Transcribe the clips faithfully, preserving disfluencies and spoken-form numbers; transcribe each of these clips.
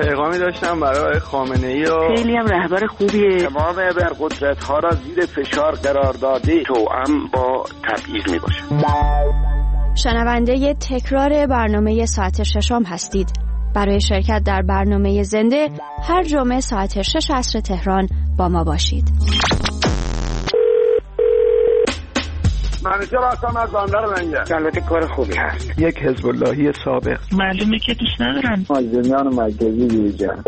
پیغامی داشتم برای خامنه‌ای و خیلی هم رهبر خوبیه. تمام ابرقدرت‌ها را زیر فشار قرار داده توأم با تبعیض میباشه. شنونده تکرار برنامه ساعت ششم هستید. برای شرکت در برنامه زنده هر جمعه ساعت شش عصر تهران با ما باشید. منیجر هستم از بندر منگل. البته کار خوبی هست. یک حزب اللهی سابق. معلومه که دوست ندارن. مازندران مرکزی بیرجان.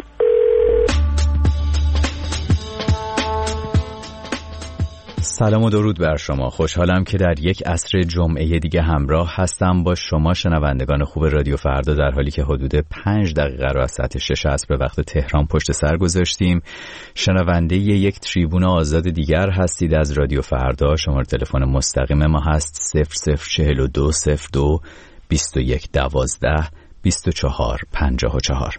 سلام و درود بر شما. خوشحالم که در یک عصر جمعه دیگه همراه هستم با شما شنوندگان خوب رادیو فردا، در حالی که حدود پنج دقیقه رو از ساعت شش عصر به وقت تهران پشت سر گذاشتیم. شنونده یک تریبون آزاد دیگر هستید از رادیو فردا. شماره تلفن مستقیم ما هست صفر صفر چهل و دو صفر دو بیست و یک دوازده بیست و چهار پنجاه و چهار.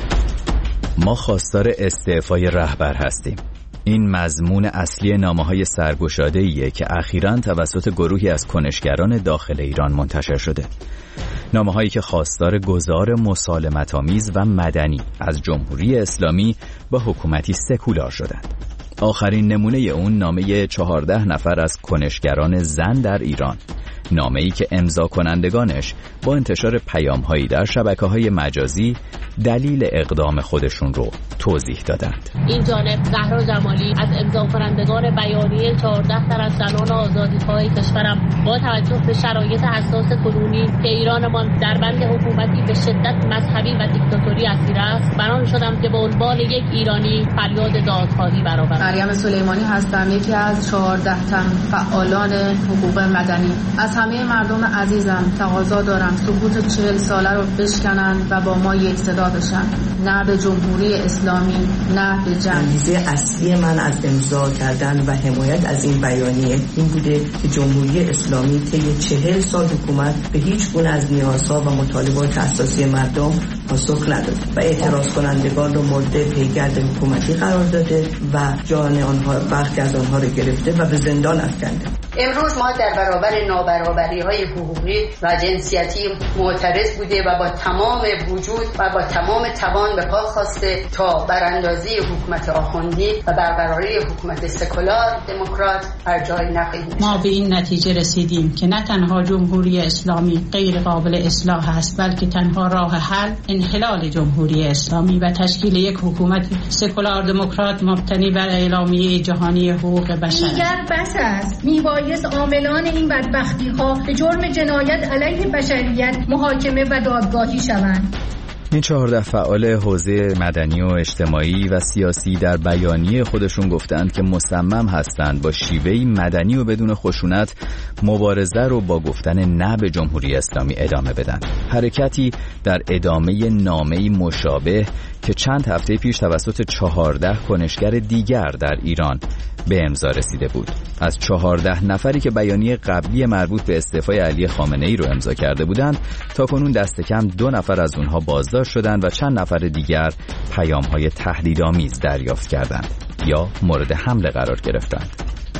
ما خواستار استعفای رهبر هستیم. این مضمون اصلی نامه‌های سرگشاده‌ایه که اخیراً توسط گروهی از کنشگران داخل ایران منتشر شده. نامه‌هایی که خواستار گذار مسالمت‌آمیز و مدنی از جمهوری اسلامی با حکومتی سکولار شدند. آخرین نمونه اون نامه چهارده نفر از کنشگران زن در ایران، نامه‌ای که امضا کنندگانش با انتشار پیام‌هایی در شبکه‌های مجازی دلیل اقدام خودشون رو توضیح دادند. این جانب زهرا جمالی از امضا کنندگان بیانیه چهارده تن از زنان آزادی‌خواه کشورم با توجه به شرایط حساس کنونی که ایرانمان در بند حکومتی به شدت مذهبی و دیکتاتوری اسیر است، بران شدم که به عنوان یک ایرانی فریاد دادخواهی برآورم. مریم سلیمانی هستم، یکی از چهارده تن فعالان حقوق مدنی. از همه مردم عزیزم تقاضا دارم سکوت چهل ساله رو بشکنن و با ما یک صدا بشن. نه به جمهوری اسلامی، نه به جنگ. انگیزه اصلی من از امضا کردن و حمایت از این بیانیه این بوده که جمهوری اسلامی طی چهل سال حکومت به هیچ گونه از نیازها و مطالبات اساسی مردم پاسخ نداده و اعتراض کنندگان رو مورد پیگرد حکومتی قرار داده و جان آنها برخی از آنها رو گرفته و به زندان افکنده. امروز ما در برابر نابرابری‌های حقوقی و جنسیتی معترض بوده و با تمام وجود و با تمام توان به پا خواسته تا براندازی حکومت آخوندی و برقراری حکومت سکولار دموکرات بر جای نخواهیم. ما به این نتیجه رسیدیم که نه تنها جمهوری اسلامی غیر قابل اصلاح است، بلکه تنها راه حل انحلال جمهوری اسلامی و تشکیل یک حکومت سکولار دموکرات مبتنی بر اعلامیه جهانی حقوق بشر. دیگر بس است. میبایست عاملان این بدبختی ها به جرم جنایت علیه بشریت محاکمه و دادگاهی شوند. این چهارده فعال حوزه مدنی و اجتماعی و سیاسی در بیانیه خودشون گفتند که مصمم هستند با شیوهی مدنی و بدون خشونت مبارزه رو با گفتن نه به جمهوری اسلامی ادامه بدن. حرکتی در ادامه نامه‌ای مشابه که چند هفته پیش توسط چهارده کنشگر دیگر در ایران به امضا رسیده بود. از چهارده نفری که بیانیه قبلی مربوط به استعفای علی خامنه‌ای رو امضا کرده بودند، تا کنون دست کم دو نفر از اونها بازداشت شدند و چند نفر دیگر پیام‌های تهدیدآمیز دریافت کردند یا مورد حمله قرار گرفتند.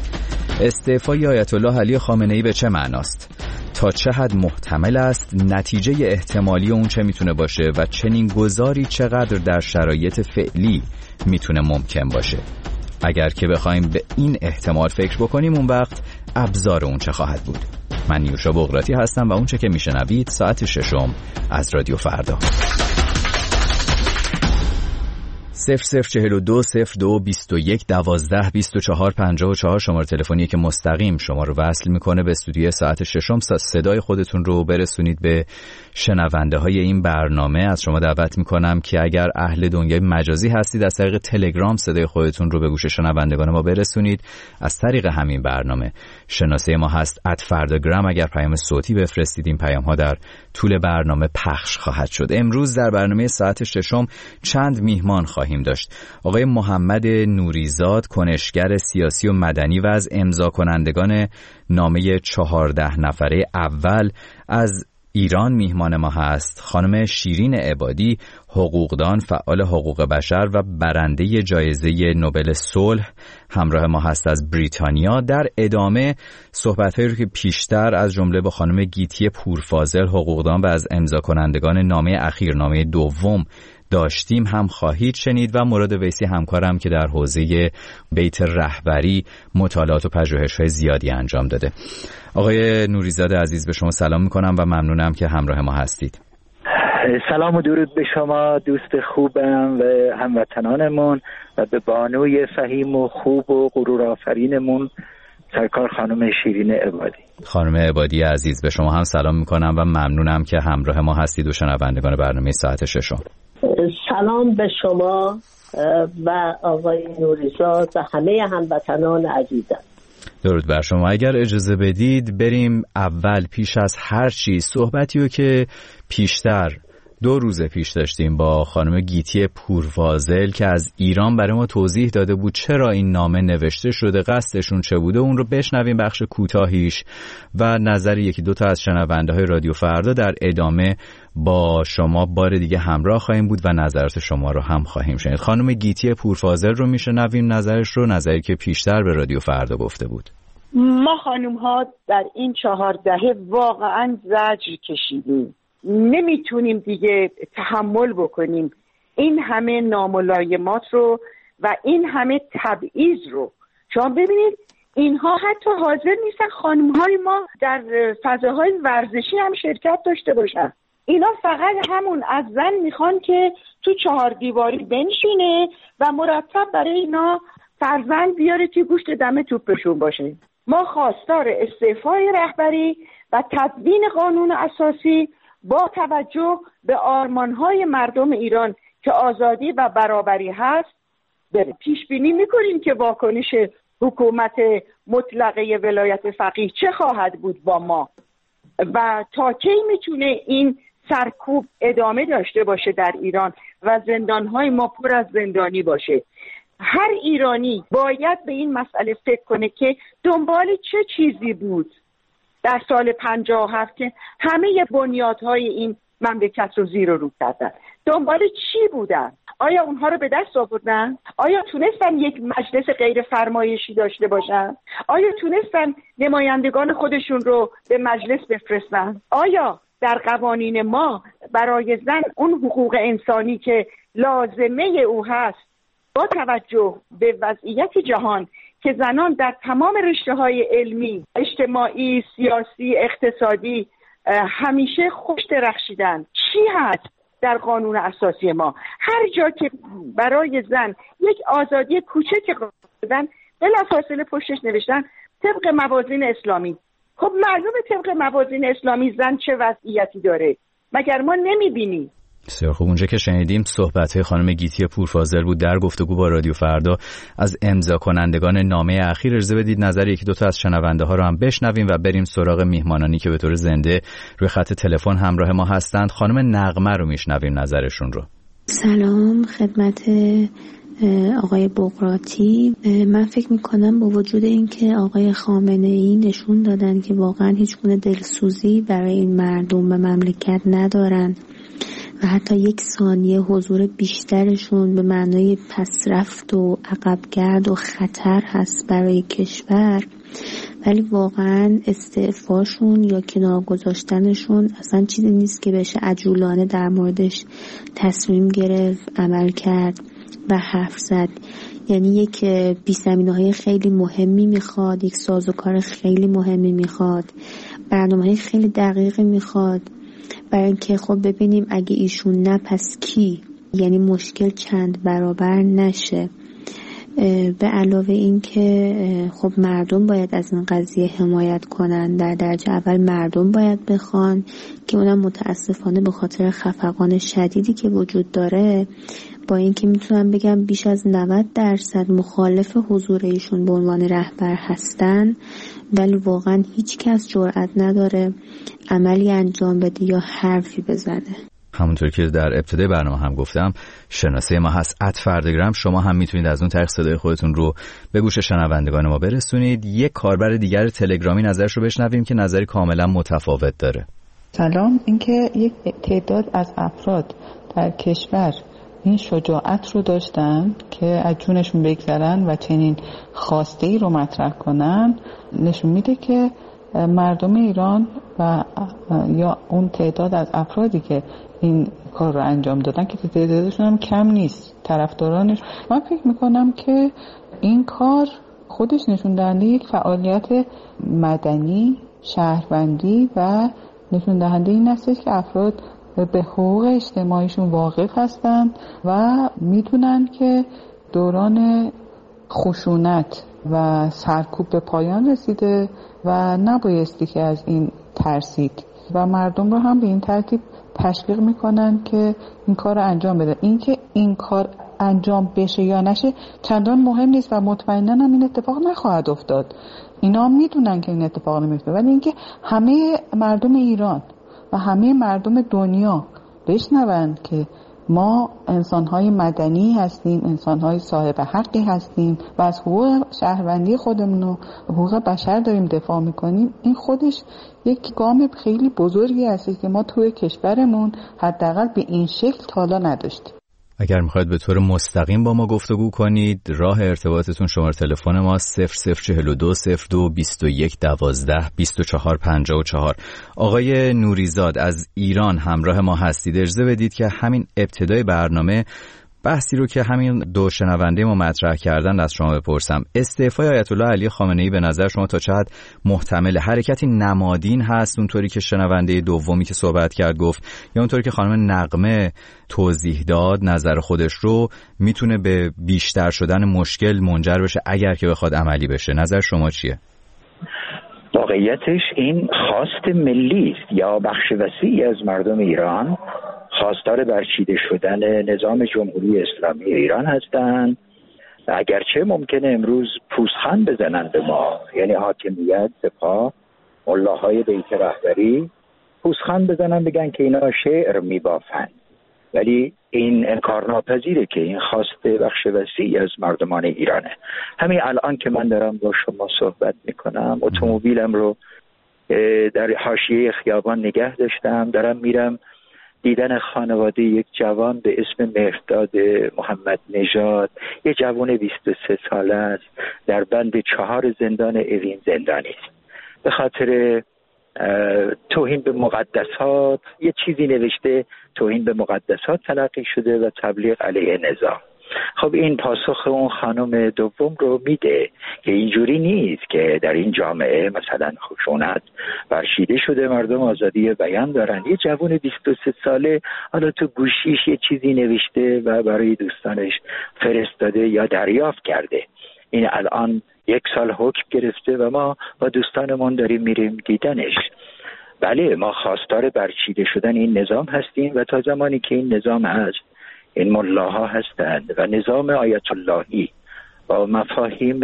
استعفای آیت الله علی خامنه‌ای به چه معناست؟ تا چه حد محتمل است؟ نتیجه احتمالی اون چه میتونه باشه و چنین گذاری چقدر در شرایط فعلی میتونه ممکن باشه؟ اگر که بخوایم به این احتمال فکر بکنیم، اون وقت ابزار اون چه خواهد بود؟ من نیوشا بغراتی هستم و اون چه که میشنوید ساعت ششم از رادیو فردا. صفر صفر چهل و دو صفر دو بیست و یک دوازده بیست و چهار پنجاه و چهار شماره تلفنی که مستقیم شما رو وصل میکنه به استودیوی ساعت ششم. صدای خودتون رو برسونید به شنونده های این برنامه. از شما دعوت میکنم که اگر اهل دنیای مجازی هستید از طریق تلگرام صدای خودتون رو به گوش شنوندگان ما برسونید. از طریق همین برنامه شناسه ما هست ات فرداگرام. اگر پیام صوتی بفرستید این پیام ها در طول برنامه پخش خواهد شد. امروز در برنامه ساعت ششم چند میهمان خواهیم داشت. آقای محمد نوریزاد، کنشگر سیاسی و مدنی و از امضا کنندگان نامه چهارده نفره اول از ایران میهمان ما هست. خانم شیرین عبادی، حقوقدان، فعال حقوق بشر و برنده جایزه نوبل صلح همراه ما هست از بریتانیا. در ادامه صحبت‌هایی رو که پیشتر از جمله با خانم گیتی پورفاضل، حقوقدان و از امضا کنندگان نامه اخیر، نامه دوم داشتیم هم خواهید شنید و مراد ویسی همکارم که در حوزه بیت رهبری مطالعات و پژوهش‌های زیادی انجام داده. آقای نوریزاده عزیز به شما سلام میکنم و ممنونم که همراه ما هستید. سلام و درود به شما دوست خوبم و هموطنانمون و به بانوی فهیم و خوب و غرور آفرینمون سرکار خانم شیرین عبادی. خانم عبادی عزیز به شما هم سلام میکنم و ممنونم که همراه ما هستید و شنوندگان برنامه ساعت ششم. سلام به شما و آقای نوریزاد و همه هموطنان عزیزم. درود بر شما. اگر اجازه بدید بریم اول پیش از هر چیز صحبتی رو که پیشتر دو روز پیش داشتیم با خانم گیتی پورفاضل که از ایران برای ما توضیح داده بود چرا این نامه نوشته شده، قصدشون چه بوده، اون رو بشنویم بخش کوتاهیش و نظر یکی دو تا از شنونده های رادیو فردا در ادامه با شما بار دیگه همراه خواهیم بود و نظرات شما رو هم خواهیم شنید. خانم گیتی پورفاضل رو میشنویم، نظرش رو، نظری که پیشتر به رادیو فردا گفته بود. ما خانم ها در این چهار دهه واقعا زجر کشیدیم، نمیتونیم دیگه تحمل بکنیم این همه ناملایمات رو و این همه تبعیض رو. شما ببینید اینها حتی حاضر نیستن خانم‌های ما در فضاهای ورزشی هم شرکت داشته باشن. اینا فقط همون از زن میخوان که تو چهار دیواری بنشینه و مرتب برای اینا فرزند بیاره که گوشت دم توپشون باشه. ما خواستار استعفای رهبری و تدوین قانون اساسی با توجه به آرمان‌های مردم ایران که آزادی و برابری هست بریم. پیش بینی می‌کنیم که واکنش حکومت مطلقه ولایت فقیه چه خواهد بود با ما و تا کی میتونه این سرکوب ادامه داشته باشه در ایران و زندان‌های ما پر از زندانی باشه. هر ایرانی باید به این مسئله فکر کنه که دنبال چه چیزی بود در سال پنجاه و هفت که همه بنیادهای این مملکت رو زیر و رو کردن. دنبال چی بودن؟ آیا اونها رو به دست آوردن؟ آیا تونستن یک مجلس غیر فرمایشی داشته باشن؟ آیا تونستن نمایندگان خودشون رو به مجلس بفرستن؟ آیا در قوانین ما برای زن اون حقوق انسانی که لازمه او هست با توجه به وضعیت جهان که زنان در تمام رشته‌های علمی، اجتماعی، سیاسی، اقتصادی همیشه خوش درخشیدن، چی هست در قانون اساسی ما؟ هر جا که برای زن یک آزادی کوچک دادن بلافاصله پشتش نوشتن طبق موازین اسلامی. خب معلومه طبق موازین اسلامی زن چه وضعیتی داره، مگر ما نمیبینیم؟ بسیار خوب. اونجا که شنیدیم صحبت‌های خانم گیتی پورفاضل بود در گفتگو با رادیو فردا از امضا کنندگان نامه اخیر. اجازه بدید نظر یکی دو تا از شنونده ها رو هم بشنویم و بریم سراغ میهمانانی که به طور زنده روی خط تلفن همراه ما هستند. خانم نغمه رو میشنویم نظرشون رو. سلام خدمت آقای بقراطی. من فکر میکنم با وجود اینکه آقای خامنه‌ای نشون دادن که واقعا هیچ گونه دلسوزی برای این مردم به مملکت ندارن و حتی یک ثانیه حضور بیشترشون به معنای پسرفت و عقبگرد و خطر هست برای کشور، ولی واقعا استعفاشون یا کنار گذاشتنشون اصلا چیزی نیست که بشه عجولانه در موردش تصمیم گرفت، عمل کرد و حرف زد. یعنی یک بی‌زمینه‌های خیلی مهمی میخواد، یک سازوکار خیلی مهمی میخواد، برنامه‌های خیلی دقیقی میخواد برای اینکه خب ببینیم اگه ایشون نه پس کی، یعنی مشکل چند برابر نشه. به علاوه این که خب مردم باید از این قضیه حمایت کنن، در درجه اول مردم باید بخوان که اونم متاسفانه به خاطر خفقان شدیدی که وجود داره، با اینکه میتونم بگم بیش از نود درصد مخالف حضور ایشون به عنوان رهبر هستن، ولی واقعا هیچ کس جرئت نداره عملی انجام بده یا حرفی بزنه. همونطور که در ابتدای برنامه هم گفتم شناسه ما هست ات فردگرام. شما هم میتونید از اون طریق صدای خودتون رو به گوش شنوندگان ما برسونید. یک کاربر دیگر تلگرامی نظرش رو بشنویم که نظری کاملا متفاوت داره. سلام. اینکه یک تعداد از افراد در کشور این شجاعت رو داشتن که از جونشون بگذرن و چنین خواسته‌ای رو مطرح کنن، نشون میده که مردم ایران و یا اون تعداد از افرادی که این کار رو انجام دادن که تعدادشون هم کم نیست، طرفدارانش، من فکر میکنم که این کار خودش نشون دهنده یک فعالیت مدنی، شهروندی و نشون دهنده این است که افراد به حقوق اجتماعیشون واقف هستند و میدونن که دوران خشونت و سرکوب به پایان رسیده و نبایستی که از این ترسید و مردم رو هم به این ترتیب تشویق میکنن که این کار رو انجام بده. این که این کار انجام بشه یا نشه چندان مهم نیست و مطمئنا هم این اتفاق نخواهد افتاد. اینا میدونن که این اتفاق نمیفته، ولی اینکه همه مردم ایران و همه مردم دنیا بشنوند که ما انسان‌های مدنی هستیم، انسان‌های صاحب حقی هستیم و از حقوق شهروندی خودمون و حقوق بشر داریم دفاع میکنیم، این خودش یک گام خیلی بزرگی هست که ما توی کشورمون حداقل به این شکل تا حالا نداشتیم. اگر میخواید به طور مستقیم با ما گفتگو کنید، راه ارتباطتون شماره تلفن ما صفر صفر چهل و دو صفر دو بیست و یک دوازده بیست و چهار پنجاه و چهار. آقای نوریزاد از ایران همراه ما هستید. اجازه بدید که همین ابتدای برنامه بحثی رو که همین دو شنونده ما مطرح کردن از شما بپرسم. استعفای آیت الله علی خامنه‌ای به نظر شما تا چه حد محتمل؟ حرکتی نمادین هست اونطوری که شنونده دومی که صحبت کرد گفت، یا اونطوری که خانم نغمه توضیح داد نظر خودش رو میتونه به بیشتر شدن مشکل منجر بشه اگر که بخواد عملی بشه؟ نظر شما چیه؟ واقعیتش این خواست ملی است یا بخش وسیعی از مردم ایران خواستار برچیده شدن نظام جمهوری اسلامی ایران هستند. اگرچه ممکنه امروز پوزخند بزنند به ما، یعنی حاکمیت، سپاه، ملاهای بیت رهبری پوزخند بزنن بگن که اینا شعر میبافند، ولی این انکارناپذیره که این خواست بخش وسیعی از مردمان ایرانه. همین الان که من دارم با شما صحبت میکنم، اتومبیلم رو در حاشیه خیابان نگه داشتم، دارم میرم دیدن خانواده یک جوان به اسم مهرداد محمد نژاد، یک جوان بیست و سه ساله است، در بند چهار زندان اوین زندانی است. به خاطر توهین به مقدسات یه چیزی نوشته، توهین به مقدسات تلقی شده و تبلیغ علیه نظام. خب این پاسخ اون خانم دوم رو میده که اینجوری نیست که در این جامعه مثلا خشونت برچیده شده، مردم آزادی بیان دارن. یه جوان بیست و سه ساله حالا تو گوشیش یه چیزی نوشته و برای دوستانش فرستاده یا دریافت کرده. این الان یک سال حکم گرفته و ما با دوستانمون داریم میریم دیدنش. بله، ما خواستار برچیده شدن این نظام هستیم و تا زمانی که این نظام هست، این ملاها هستند و نظام آیت اللهی با مفاهیم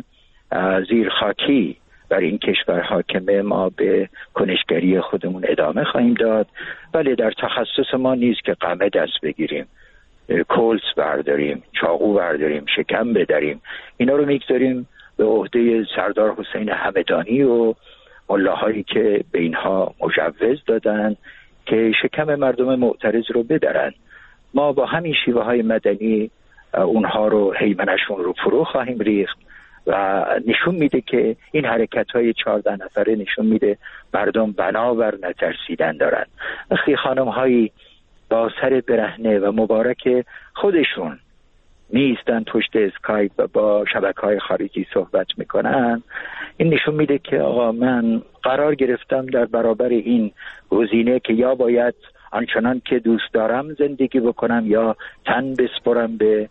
زیرخاکی بر این کشور حاکمه، ما به کنشگری خودمون ادامه خواهیم داد. ولی در تخصص ما نیست که قمه دست بگیریم، کلس برداریم، چاقو برداریم، شکم بدریم. اینا رو میگذاریم به عهده سردار حسین همدانی و ملاهایی که به اینها مجوز دادن که شکم مردم معترض رو بدرن. ما با همین شیوه های مدنی اونها رو، هیمنشون رو فرو خواهیم ریخت و نشون میده که این حرکت های چهارده نفره نشون میده مردم بنابر نترسیدن دارن. وقتی خانم هایی با سر برهنه و مبارک خودشون نیستن پشت اسکایپ و با شبکه‌های خارجی صحبت میکنن، این نشون میده که آقا من قرار گرفتم در برابر این گزینه که یا باید آنچنان که دوست دارم زندگی بکنم یا تن بسپرم به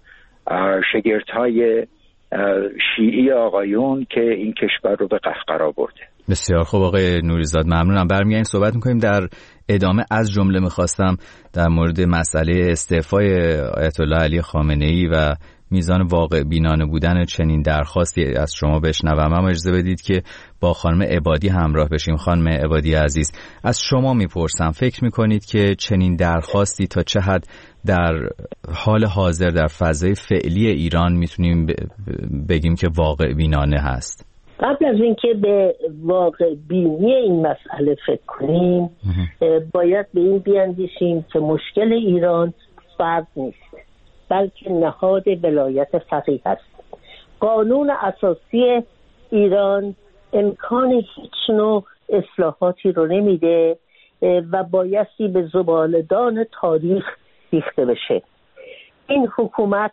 شگردهای شیعی آقایون که این کشور رو به قهقرا برده. بسیار خوب آقای نوریزاد، ممنونم. برمیگردیم صحبت میکنیم. در ادامه از جمله میخواستم در مورد مسئله استعفای آیت الله علی خامنه‌ای و میزان واقع بینانه بودن چنین درخواستی از شما بشنوم، اما اجازه بدید که با خانم عبادی همراه بشیم. خانم عبادی عزیز، از شما میپرسم، فکر میکنید که چنین درخواستی تا چه حد در حال حاضر در فضای فعلی ایران میتونیم بگیم که واقع بینانه هست؟ قبل از اینکه به واقع بینی این مسئله فکر کنیم، باید به این بیاندیشیم که مشکل ایران فرد نیست، بلکه نهاد ولایت فقیه است. قانون اساسی ایران امکان هیچ نوع اصلاحاتی رو نمیده و بایستی به زباله‌دان تاریخ ریخته بشه. این حکومت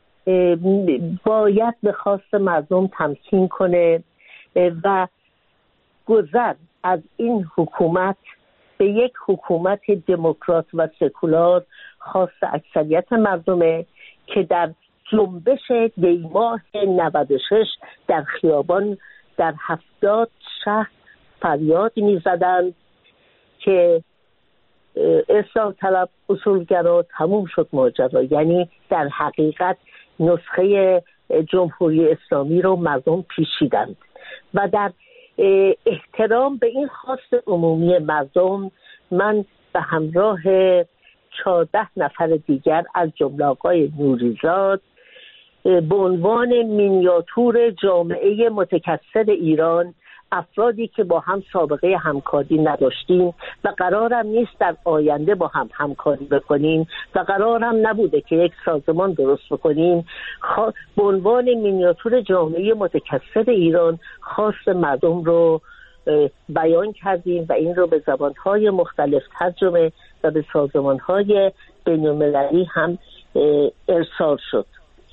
باید به خواست مردم تمکین کنه و گذر از این حکومت به یک حکومت دموکرات و سکولار خاص اکثریت مردمه که در جنبش دیماه نود و شش در خیابان در هفتاد شهر فریاد می زدند که اصلاح طلب اصولگرا تموم شد ماجرا. یعنی در حقیقت نسخه جمهوری اسلامی رو مردم پیچیدند و در احترام به این خواست عمومی مردم من به همراه چهارده نفر دیگر از جمله آقای نوریزاد به عنوان مینیاتور جامعه متکثر ایران، افرادی که با هم سابقه همکاری نداشتیم و قرارم نیست در آینده با هم همکاری بکنیم و قرارم نبوده که یک سازمان درست بکنیم، به عنوان مینیاتور جامعه متکثر ایران خواست مردم رو بیان کردیم و این رو به زبانهای مختلف ترجمه و به سازمانهای بین‌المللی هم ارسال شد.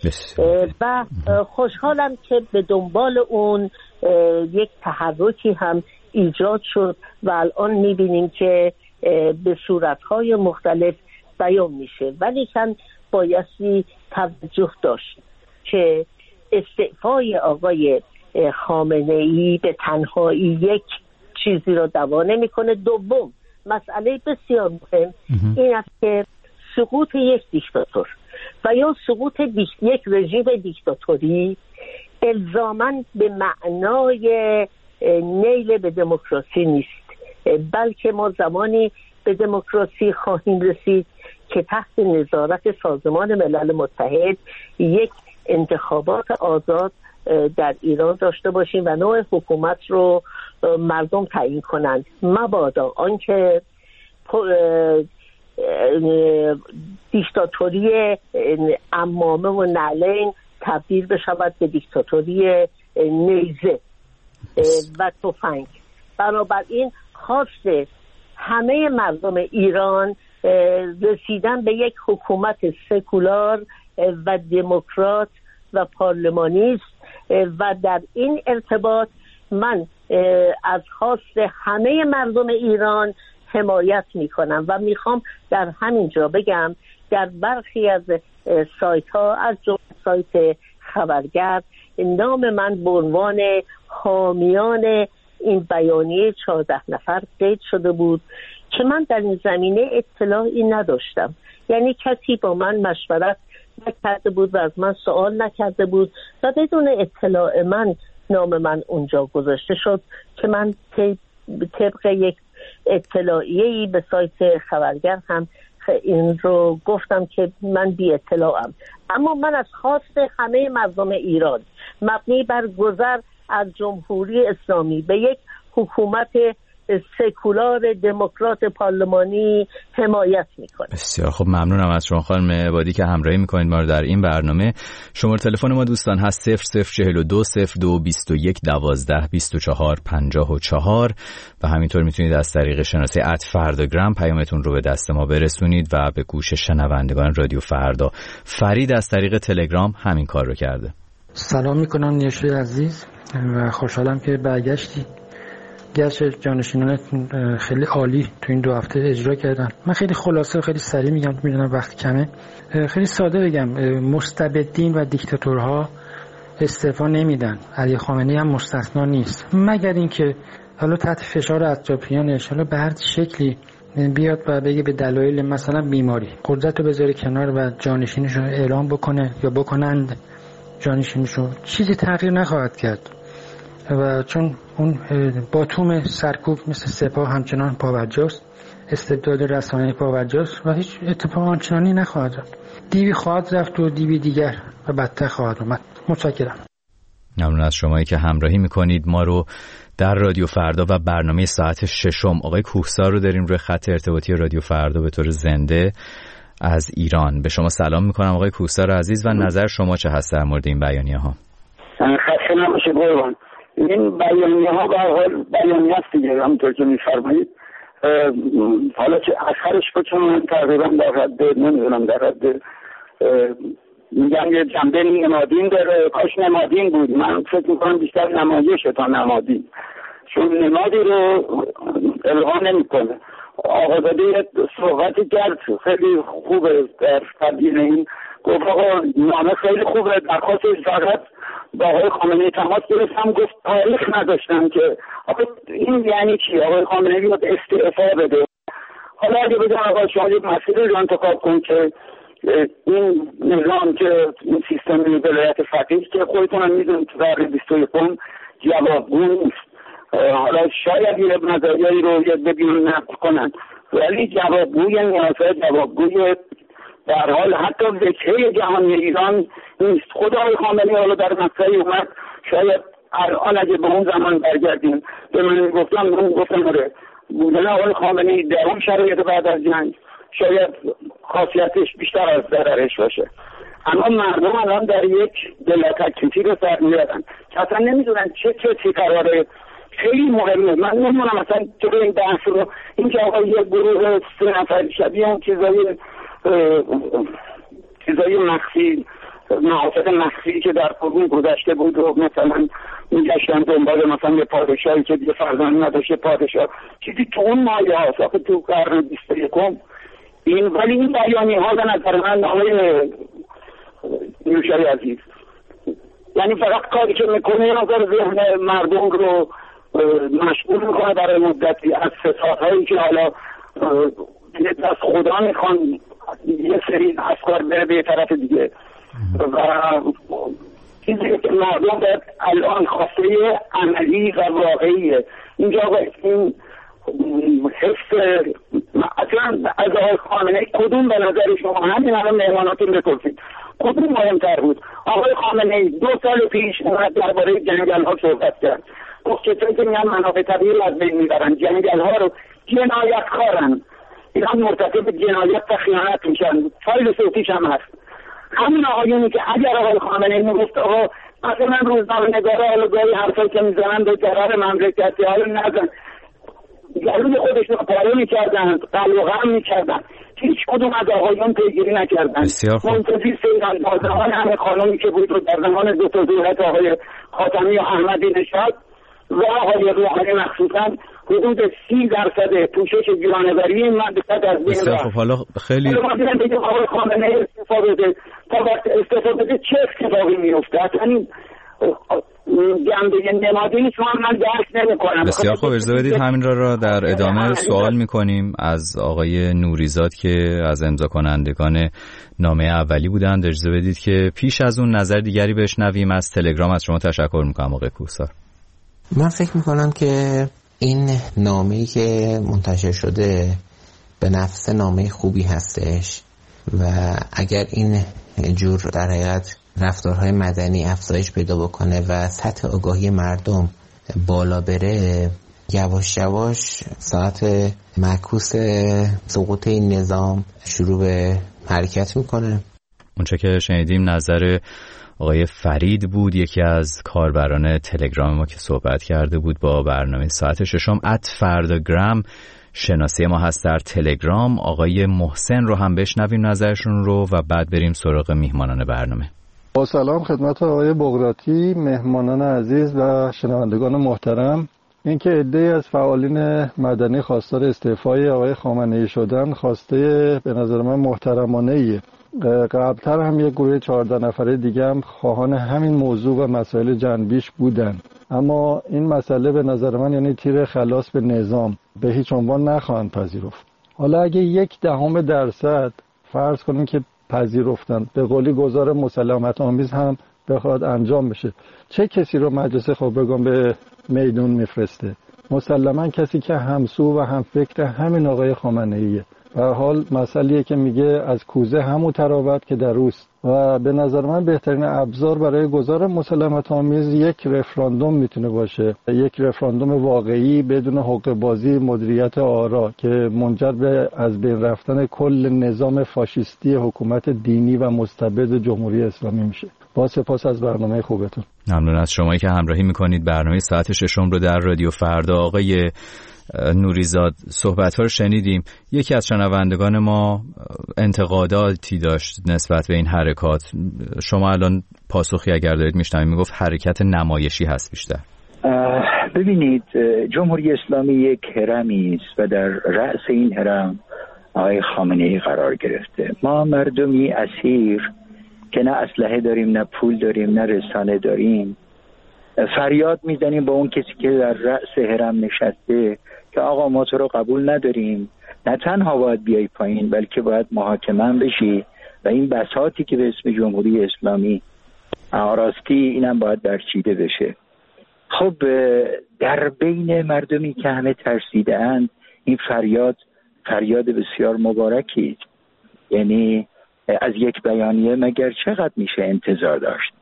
و خوشحالم که به دنبال اون یک تحرکی هم ایجاد شد و الان میبینیم که به صورتهای مختلف بیان میشه، ولی کن بایستی توجه داشت که استعفای آقای خامنه ای به تنهایی یک چیزی رو دوا نمیکنه. دوم، مسئله بسیار مهم این است که سقوط یک دیکتاتور و یا سقوط یک رژیم دیکتاتوری الزاماً به معنای نیل به دموکراسی نیست، بلکه ما زمانی به دموکراسی خواهیم رسید که تحت نظارت سازمان ملل متحد یک انتخابات آزاد در ایران داشته باشیم و نوع حکومت رو مردم تعیین کنند، مبادا آنکه دیکتاتوری عمامه و نعلین تبدیل بشود به دیکتاتوری نیزه و تفنگ. بنابراین خواست همه مردم ایران رسیدن به یک حکومت سکولار و دموکرات و پارلمانی است و در این ارتباط من از خواست همه مردم ایران حمایت میکنم و میخوام در همین جا بگم در برخی از سایت ها از جمله سایت خبرگرد نام من به عنوان حامیان این بیانیه چهارده نفر قید شده بود که من در این زمینه اطلاعی نداشتم، یعنی کسی با من مشورت نکرده بود و از من سوال نکرده بود و بدون اطلاع من نام من اونجا گذاشته شد که من طبق یک اطلاعیه‌ای به سایت خبرگر هم این رو گفتم که من بی اطلاعم. اما من از خواست همه مردم ایران مبنی بر گذر از جمهوری اسلامی به یک حکومت سکولار دموکرات پارلمانی حمایت میکنه. بسیار خب، ممنونم از شما خانم عبادی که همراهی میکنید ما رو در این برنامه. شماره تلفن ما دوستان هست صفر صفر چهل و دو صفر دو بیست و یک دوازده بیست و چهار پنجاه و چهار و همینطور میتونید از طریق شناسه ات فرداگرام پیامتون رو به دست ما برسونید و به گوش شنوندگان رادیو فردا. فرید از طریق تلگرام همین کار رو کرده. سلام میکنم نیوشی عزیز و خوشحالم که برگشتی. گرچه جانشینان خیلی عالی تو این دو هفته اجرا کردن. من خیلی خلاصه و خیلی سریع میگم، میدونم وقت کمه، خیلی ساده بگم. مستبدین و دیکتاتورها استعفا نمیدن، علی خامنه‌ای هم مستثنا نیست، مگر اینکه حالا تحت فشار اطرافیانش حالا به هر شکلی بیاد و بگه به دلایل مثلا بیماری قدرت رو بذاره کنار و جانشینش رو اعلام بکنه یا بکنند جانشینش رو، چیزی تغییر نخواهد کرد و چون اون باتوم سرکوب مثل سپاه همچنان پاورجاست، استبداد رسانه‌ای پاورجاست و هیچ اتفاق آنچنانی نخواهد رفت. دیوی خواهد رفت و دیوی دیگر و بدتر خواهد اومد. متشکرم. ممنون از شمایی که همراهی میکنید ما رو در رادیو فردا و برنامه ساعت ششم. آقای کوهسار رو داریم روی خط ارتباطی رادیو فردا به طور زنده از ایران. به شما سلام میکنم آقای کوهسار عزیز و نظر شما چه هست در مورد این بیانیه ها؟ خسته نباشید قربان. این بیانیه ها به هر حال بیانیه است دیگه، همونطور که می‌فرمایید. حالا که آخرش بچون تقریبا در حد نمیدونم در حد میگن یه جنبه نمادین داره، کاش نمادین بود. من فکر میکنم بیشتر نمایشه تا نمادین، چون نمادی رو الغا نمیکنه. آقازاده صحبتی کرد خیلی خوبه در تبیین این، گفت آقا نامه خیلی خوبه، درخواستش فقط با آقای خامنه‌ای تماس گرفتم، گفت تاریخ نداشتم که آقا این یعنی چی؟ آقای خامنه‌ای باید استعفا بده. حالا اگه بگم آقا شما یک مسئله رو انتخاب کن که این نظام که این سیستم ولایت فقیه که خودتون هم میدونید تو قرن بیست و یکم جوابگو نیست. حالا شاید یه نظریه‌ای رو یه ببینن نقل کنن، ولی جوابگوی نیازهای جوابگوی در حال حتی وجهه جهانی ایران نیست. خود آقای خامنه‌ای حالا در مقطعی اومد، شاید الان اگه به اون زمان برگردیم به من گفتم من گفتم آره بودن آقای خامنه‌ای در اون شرایط بعد از جنگ شاید خاصیتش بیشتر از ضررش باشه. اما مردم الان در یک بلاتکلیفی رو سر میارن که اصلا نمیدونن چه کسی قراره. خیلی مهمه. من نمیدونم مثلا تو این بحث رو این که آقا یه گروه سه نفری شبیه اون چیزای چیزای مخفی محافظ مخفی که در قرون گذشته بود و مثلا میگشتن دنبال مثلا یه پادشاهی که دیگه فرزند نداشته پادشاه، چیزی تو اون مایه هاست. آخه تو قرن بیست و یکم این، ولی این بیانیه ها به نظر من آقای نوشای عزیز یعنی فقط کاری که میکنه یه نظر ذهن مردم رو مشغول میکنه برای مدتی از فسادهایی که حالا از خدا میخوان یه سری افکار بره به طرف دیگه و چیزی که مردم باید الان خواسته عملی و واقعیه. اینجا باید این حفظ اصلا از آقای خامنه‌ای کدوم به نظر شما همین الان مهماناتون بپرسید کدوم مهمتر بود؟ آقای خامنه‌ای دو سال پیش اومد درباره جنگل ها صحبت کرد، گفت کسایی که میگن منابع طبیعی رو از بین میبرن جنگل ها رو جنایتکارن، اینا مرتکب جنایت و خیانت میشن، فایل صوتیش هم هست. همین آقایونی که اگر آقای خامنه‌ای میگفت آقا مثلا روزنامه‌نگارا حالا گاهی حرفایی که میزنن به ضرر مملکتی حالا نزن، گلوی خودشون رو پاره میکردن، قلب و غم میکردن، هیچ کدوم از آقایون پیگیری نکردن. منتظر سیدان بازرگان همه خانومی که بود رو در زمان دو تا دولت آقای خاتمی و احمدی نژاد و آقای روحانی مخصوصا حدود سی درصد پوشش گیرانه‌وری این مملکت از بین رفت. خب حالا خیلی حالا بگیم آقای خامنه‌ای استعفا بده، تا وقت استعفا بده چه اتفاقی میفته؟ یعنی جنبه نمادی نیست، من درک نمی‌کنم. بسیار خوب، اجازه بدید همین را را در ادامه سوال می‌کنیم از آقای نوریزاد که از امضا کنندگان نامه اولی بودند. اجازه بدید که پیش از اون نظر دیگری بشنویم. از تلگرام از شما تشکر می‌کنم آقای کوهسار. من فکر می‌کنم که این نامه‌ای که منتشر شده به نفس نامه خوبی هستش و اگر این جور در حقیقت رفتارهای مدنی افزایش پیدا بکنه و سطح آگاهی مردم بالا بره، یواش یواش ساعت معکوس سقوط این نظام شروع به حرکت میکنه. اونچه که شنیدیم نظر آقای فرید بود، یکی از کاربران تلگرام ما که صحبت کرده بود با برنامه ساعت ششم. ات فرداگرام شناسی ما هست در تلگرام. آقای محسن رو هم بشنویم نظرشون رو و بعد بریم سراغ میهمانان برنامه. با سلام خدمت آقای بغراتی، مهمانان عزیز و شنوندگان محترم. اینکه عده‌ای از فعالین مدنی خواستار استعفای آقای خامنه‌ای شدن خواسته به نظر من محترمانه ایه. قبلتر هم یک گروه چهارده نفره دیگه هم خواهان همین موضوع و مسائل جنبیش بودن، اما این مسئله به نظر من یعنی تیر خلاص به نظام به هیچ عنوان نخواهند پذیرفت. حالا اگه یک دهم درصد فرض کنیم که پذیرفتن، به قولی گزار مسالمت آمیز هم بخواد انجام بشه، چه کسی رو مجلس خبرگان به میدون میفرسته؟ مسلما کسی که همسو و هم فکر همین آقای خامنه‌ایه. به هر حال مسئله‌ایه که میگه از کوزه همون تراوت که در اوست و به نظر من بهترین ابزار برای گزار مسالمت آمیز یک رفراندوم میتونه باشه، یک رفراندوم واقعی بدون حقوق بازی، مدیریت آرا که منجر به از بین رفتن کل نظام فاشیستی حکومت دینی و مستبد جمهوری اسلامی میشه. با سپاس از برنامه خوبتون. ممنون از شمایی که همراهی میکنید. برنامه ساعت ششم رو در رادیو فردا. آقای نوریزاد صحبت‌ها رو شنیدیم. یکی از شنوندگان ما انتقاداتی داشت نسبت به این حرکات. شما الان پاسخی اگر دارید میشنوید، میگفت حرکت نمایشی هست بیشتر. ببینید، جمهوری اسلامی یک هرمی است و در رأس این هرم آقای خامنه‌ای قرار گرفته. ما مردمی اسیر که نه اسلحه داریم، نه پول داریم، نه رسانه داریم، فریاد میزنیم با اون کسی که در رأس هرم نشسته که آقا ما تو رو قبول نداریم، نه تنها باید بیای پایین بلکه باید محاکمه هم بشی و این بساطی که به اسم جمهوری اسلامی آراستی اینم باید برچیده بشه. خب در بین مردمی که همه ترسیده اند این فریاد فریاد بسیار مبارکی، یعنی از یک بیانیه مگر چقدر میشه انتظار داشت؟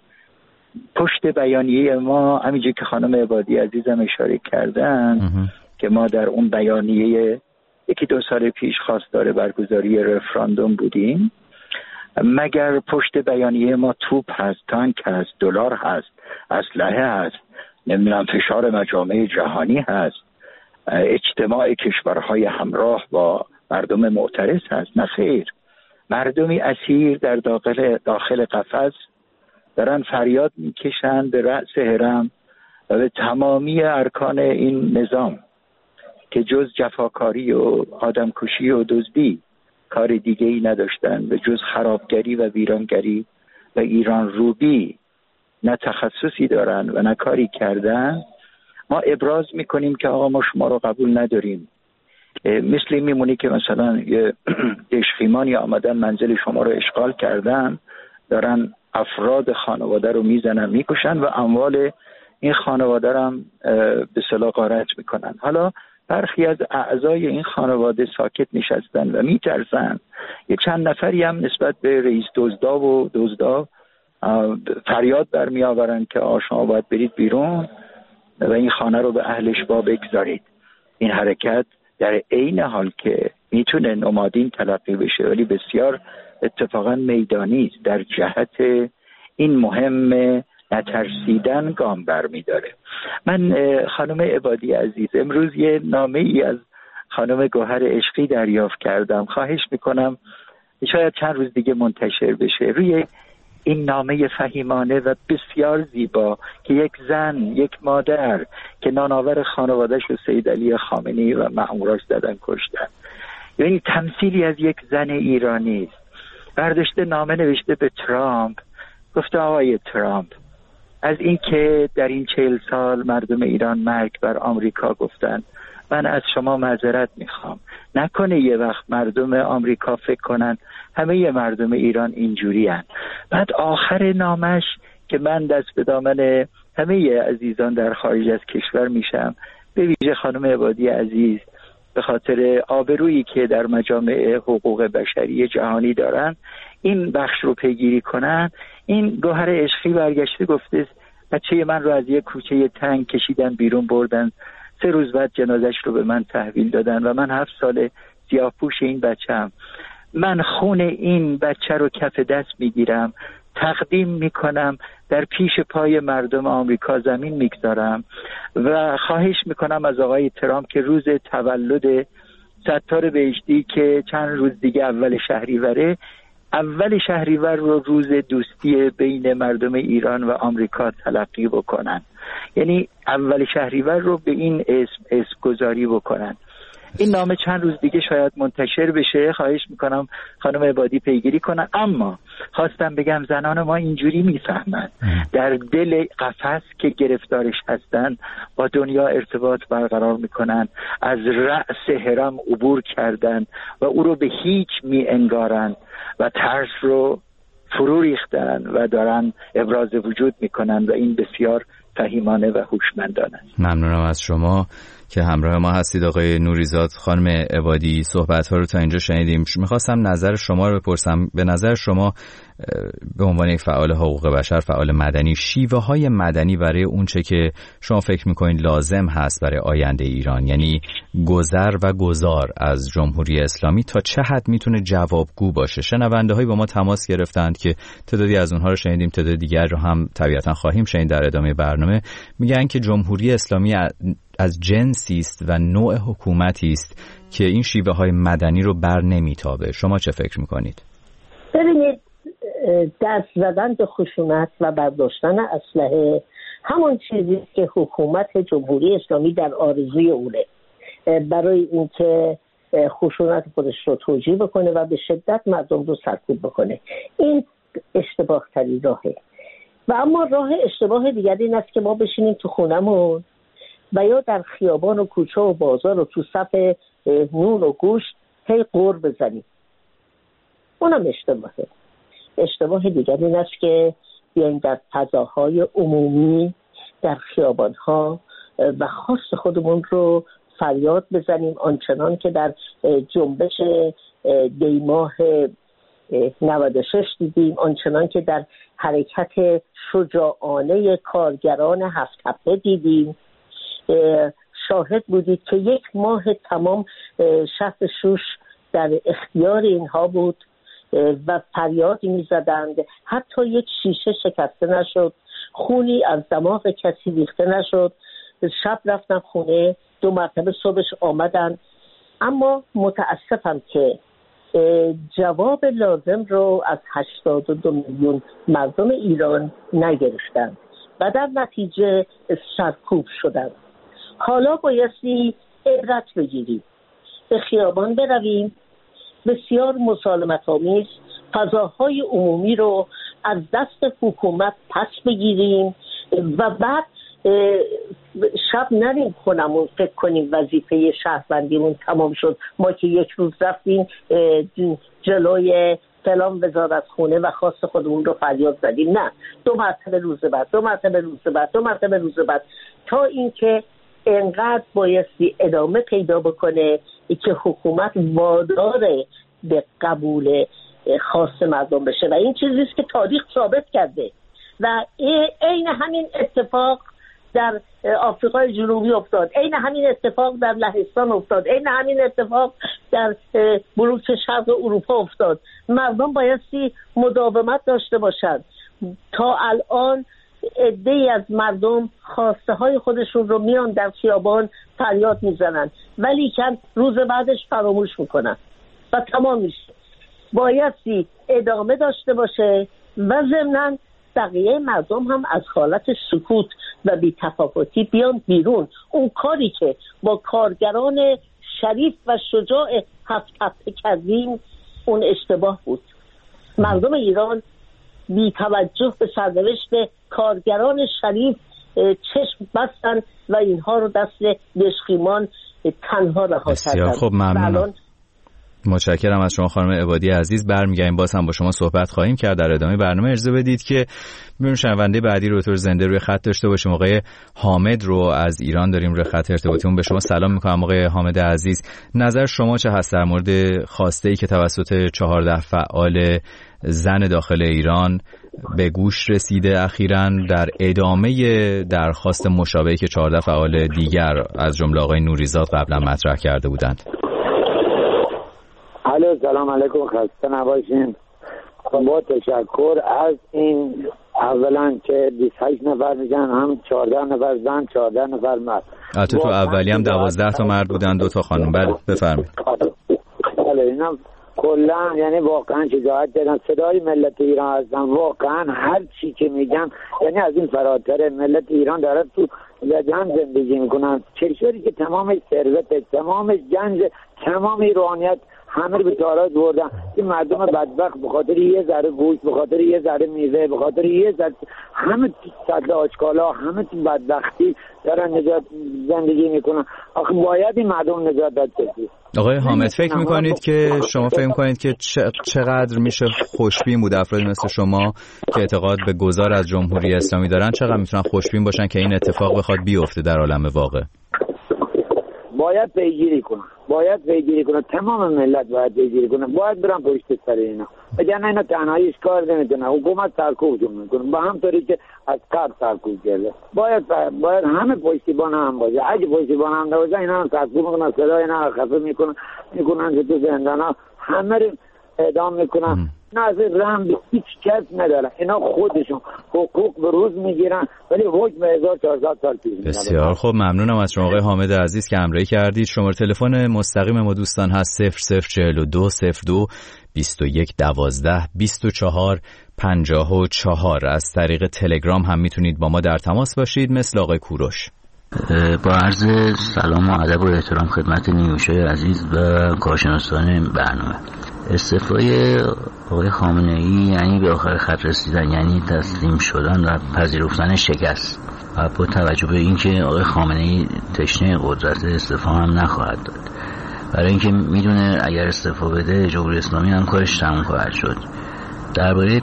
پشت بیانیه ما همینجور که خانم عبادی عزیزم اشاره کردن که ما در اون بیانیه یکی دو سال پیش خواستار برگزاری رفراندوم بودیم، مگر پشت بیانیه ما توپ هست، تانک هست، دلار هست، اسلحه هست، نمیدونم فشار مجامع جهانی هست، اجتماع کشورهای همراه با مردم معترض هست؟ نه خیر، مردمی اسیر در داخل داخل قفس دارن فریاد میکشن به رأس هرم و به تمامی ارکان این نظام که جز جفاکاری و آدمکشی و دزدی کار دیگه ای نداشتن و جز خرابگری و ویرانگری و ایران روبی نه تخصصی دارن و نه کاری کردن. ما ابراز میکنیم که آقا ما شما رو قبول نداریم. مثل میمونی که مثلا یه دشخیمانی آمدن منزل شما رو اشغال کردن، دارن افراد خانواده رو میزنن میکشن و اموال این خانواده رو هم به اصطلاح غارت میکنن. حالا برخی از اعضای این خانواده ساکت نشستن و میترسن. یه چند نفری هم نسبت به رئیس دزدا و دزدا فریاد برمی آورن که آقا شما باید برید بیرون و این خانه رو به اهلش با بگذارید. این حرکت در عین حال که میتونه نمادین تلقی بشه ولی بسیار اتفاقا میدانی است، در جهت این مهم نترسیدن گام برمی داره. من خانم عبادی عزیز امروز یه نامه ای از خانم گوهر عشقی دریافت کردم، خواهش میکنم شاید چند روز دیگه منتشر بشه. روی این نامه فهیمانه و بسیار زیبا که یک زن، یک مادر که نانآور خانواده‌اش و سید علی خامنه‌ای و مأموراش زدن کشتن، یعنی تمثیلی از یک زن ایرانی است. برداشته نامه نوشته به ترامپ، گفته آقای ترامپ از این که در این چهل سال مردم ایران مرگ بر آمریکا گفتن، من از شما معذرت میخوام. نکنه یه وقت مردم آمریکا فکر کنن همه مردم ایران اینجوری هن. بعد آخر نامش که من دست به دامن همه عزیزان در خارج از کشور میشم، به ویژه خانم عبادی عزیز به خاطر آبرویی که در مجامع حقوق بشری جهانی دارن این بخش رو پیگیری کنن. این گوهر عشقی برگشته گفته بچه من رو از یک کوچه تنگ کشیدن بیرون بردن، سه روز بعد جنازش رو به من تحویل دادن و من هفت سال سیاه‌پوش این بچه‌ام. من خون این بچه رو کف دست میگیرم، تقدیم میکنم، در پیش پای مردم آمریکا زمین میگذارم و خواهش میکنم از آقای ترامپ که روز تولد ستار بهشتی که چند روز دیگه اول شهریوره، اول شهریور رو روز دوستی بین مردم ایران و آمریکا تلقی بکنن، یعنی اول شهریور رو به این اسم اسم گذاری بکنن. این نامه چند روز دیگه شاید منتشر بشه، خواهش میکنم خانم عبادی پیگیری کنن. اما خواستم بگم زنان ما اینجوری میفهمن، در دل قفس که گرفتارش هستن با دنیا ارتباط برقرار میکنن، از رأس هرم عبور کردن و او رو به هیچ می انگارن و ترس رو فرو ریختن و دارن ابراز وجود میکنن و این بسیار فهیمانه و هوشمندانه است. ممنونم از شما. که همراه ما هستید. آقای نوریزاد، خانم عبادی، صحبت ها رو تا اینجا شنیدیم. میخواستم نظر شما رو بپرسم. به نظر شما به عنوان یک فعال حقوق بشر، فعال مدنی، شیوه های مدنی برای اون چه که شما فکر میکنید لازم هست برای آینده ایران، یعنی گذر و گذار از جمهوری اسلامی، تا چه حد میتونه جوابگو باشه؟ شنونده هایی با ما تماس گرفتند که تعدادی از اونها رو شنیدیم، تعداد دیگر رو هم طبیعتا خواهیم شنید در ادامه برنامه. میگن که جمهوری اسلامی از جنسی است و نوع حکومتی است که این شیوه های مدنی رو بر نمیتابه. شما چه فکر میکنید؟ ببینید، دست زدن به خشونت و برداشتن اسلحه همون چیزی که حکومت جمهوری اسلامی در آرزوی اونه، برای اینکه خشونت خودش رو توجیه بکنه و به شدت مردم رو سرکوب بکنه. این اشتباه ترین راهه. و اما راه اشتباه دیگری این است که ما بشینیم تو خونمون و یا در خیابان و کوچه و بازار و تو صف نون و گوشت هی قور بزنیم. اونم اشتباهه. اشتباه دیگری این است که بیاییم در فضاهای عمومی، در خیابانها و خواست خودمون رو فریاد بزنیم، آنچنان که در جنبش دیماه نود و شش دیدیم، آنچنان که در حرکت شجاعانه کارگران هفت تپه دیدیم. شاهد بودید که یک ماه تمام شهر شوش در اختیار اینها بود و فریادی می زدند. حتی یک شیشه شکسته نشد، خونی از دماغ کسی ریخته نشد. شب رفتن خونه، دو مرتبه صبحش آمدن. اما متاسفم که جواب لازم رو از هشتاد و دو میلیون مردم ایران نگرفتند و در نتیجه سرکوب شدند. حالا بایستی عبرت بگیریم، به خیابان برویم، بسیار مسالمت آمیز فضاهای عمومی رو از دست حکومت پس بگیریم و بعد شب نریم خونمون فکر کنیم وظیفه شهروندیمون تمام شد، ما که یک روز رفتیم جلوی فلان وزارت خونه و خواست خودمون رو فریاد زدیم. نه، دو مرتبه روز بعد، دو مرتبه روز بعد، دو مرتبه روز بعد، تا اینکه انقدر بایستی ادامه پیدا بکنه که حکومت وادار به قبول خواست مردم بشه. و این چیزیست که تاریخ ثابت کرده و عین همین اتفاق در آفریقای جنوبی افتاد، عین همین اتفاق در لهستان افتاد، عین همین اتفاق در بلوک شرق اروپا افتاد. مردم بایستی مداومت داشته باشند. تا الان عده‌ای از مردم خواسته های خودشون رو میان در خیابان فریاد میزنن، ولی کن روز بعدش فراموش میکنن و تمام میشه. بایستی ادامه داشته باشه و ضمناً بقیه مردم هم از حالت سکوت و بی‌تفاوتی بیان بیرون. اون کاری که با کارگران شریف و شجاع هفت تپه کردیم اون اشتباه بود. مردم ایران بی توجه به سرنوشت کارگران شریف چشم بستن و اینها رو دست دشخیمان تنها رها کردن. خب ممنونم. متشکرم از شما خانم عبادی عزیز. برمیگردیم باز هم با شما صحبت خواهیم کرد در ادامه برنامه. اجازه بدید که بریم شنونده بعدی رو به طور زنده روی خط داشته باشیم. آقای حامد رو از ایران داریم روی خط ارتباطیمون. به شما سلام میکنم آقای حامد عزیز. نظر شما چه هست در مورد خواسته‌ای که توسط چهارده فعال زن داخل ایران به گوش رسیده اخیراً در ادامه درخواست مشابهی که چهارده فعال دیگر از جمله آقای نوریزاد قبلا مطرح کرده بودند؟ الو، سلام علیکم، خسته نباشین. با تشکر از این اولا که بیست و هشت نفر میگن، هم چهارده نفر زن، چهارده نفر مرد. البته تو اولی هم دوازده تا مرد بودن، دو تا خانم. بله بفرمایید. بله، اینا کلا یعنی واقعا شجاعت دارن، صدای ملت ایران هستن. واقعا هر چی که میگن یعنی از این فراتر. ملت ایران داره تو لجن زندگی میکنن، کشوری که تمامش ثروت، تمامش گنج، تمام روحانیت همه رو به تاراج بردن. این مردم بدبخت به خاطر یه ذره گوشت، به خاطر یه ذره میوه، به خاطر یه ذره همه صد آشکالا، همه تو بدبختی دارن نجات زندگی میکنن. آخه باید این مردم نجات داد بشه. آقای حامد، فکر میکنید که شما فکر میکنید که چقدر میشه خوشبین بود افرادی مثل شما که اعتقاد به گذار از جمهوری اسلامی دارن، چقدر میتونن خوشبین باشن که این اتفاق بخواد بیفته در عالم واقع؟ باید پیگیری کنن باید پیگیری کنن تمام ملت باید پیگیری کنن، باید برن پشت سر اینا، وگرنه اینا تنهاییش کار نمیتونه. حکومت سرکوبشون میکنه با همطوری که از قبل سرکوب کرده. باید باید همه پشتیبان هم باشه. اگه پشتیبان هم نباشه اینا هم سرکوب میکنن، صدای اینا رو خفه میکنن میکنن که تو زندانا همه رو اعدام میکنن. نه از رحم به هیچ کس ندارن. اینا خودشون حقوق به روز میگیرن ولی حکم هزار و چهارصد سال پیش. بسیار خب، ممنونم از شما آقای حامد عزیز که همراهی کردید. شماره تلفن مستقیم ما دوستان هست صفر صفر چهل و دو صفر دو بیست و یک دوازده بیست و چهار پنجاه و چهار. از طریق تلگرام هم میتونید با ما در تماس باشید مثل آقای کوروش. با عرض سلام و ادب و احترام خدمت نیوشای عزیز و کارشناسان برنامه. استعفای آقای خامنه‌ای یعنی به آخر خط رسیدن، یعنی تسلیم شدن و پذیرفتن شکست، و با توجه به اینکه آقای خامنه‌ای تشنه قدرت استعفا هم نخواهد داد، برای اینکه میدونه اگر استعفا بده جمهوری اسلامی هم کارش تموم خواهد شد. درباره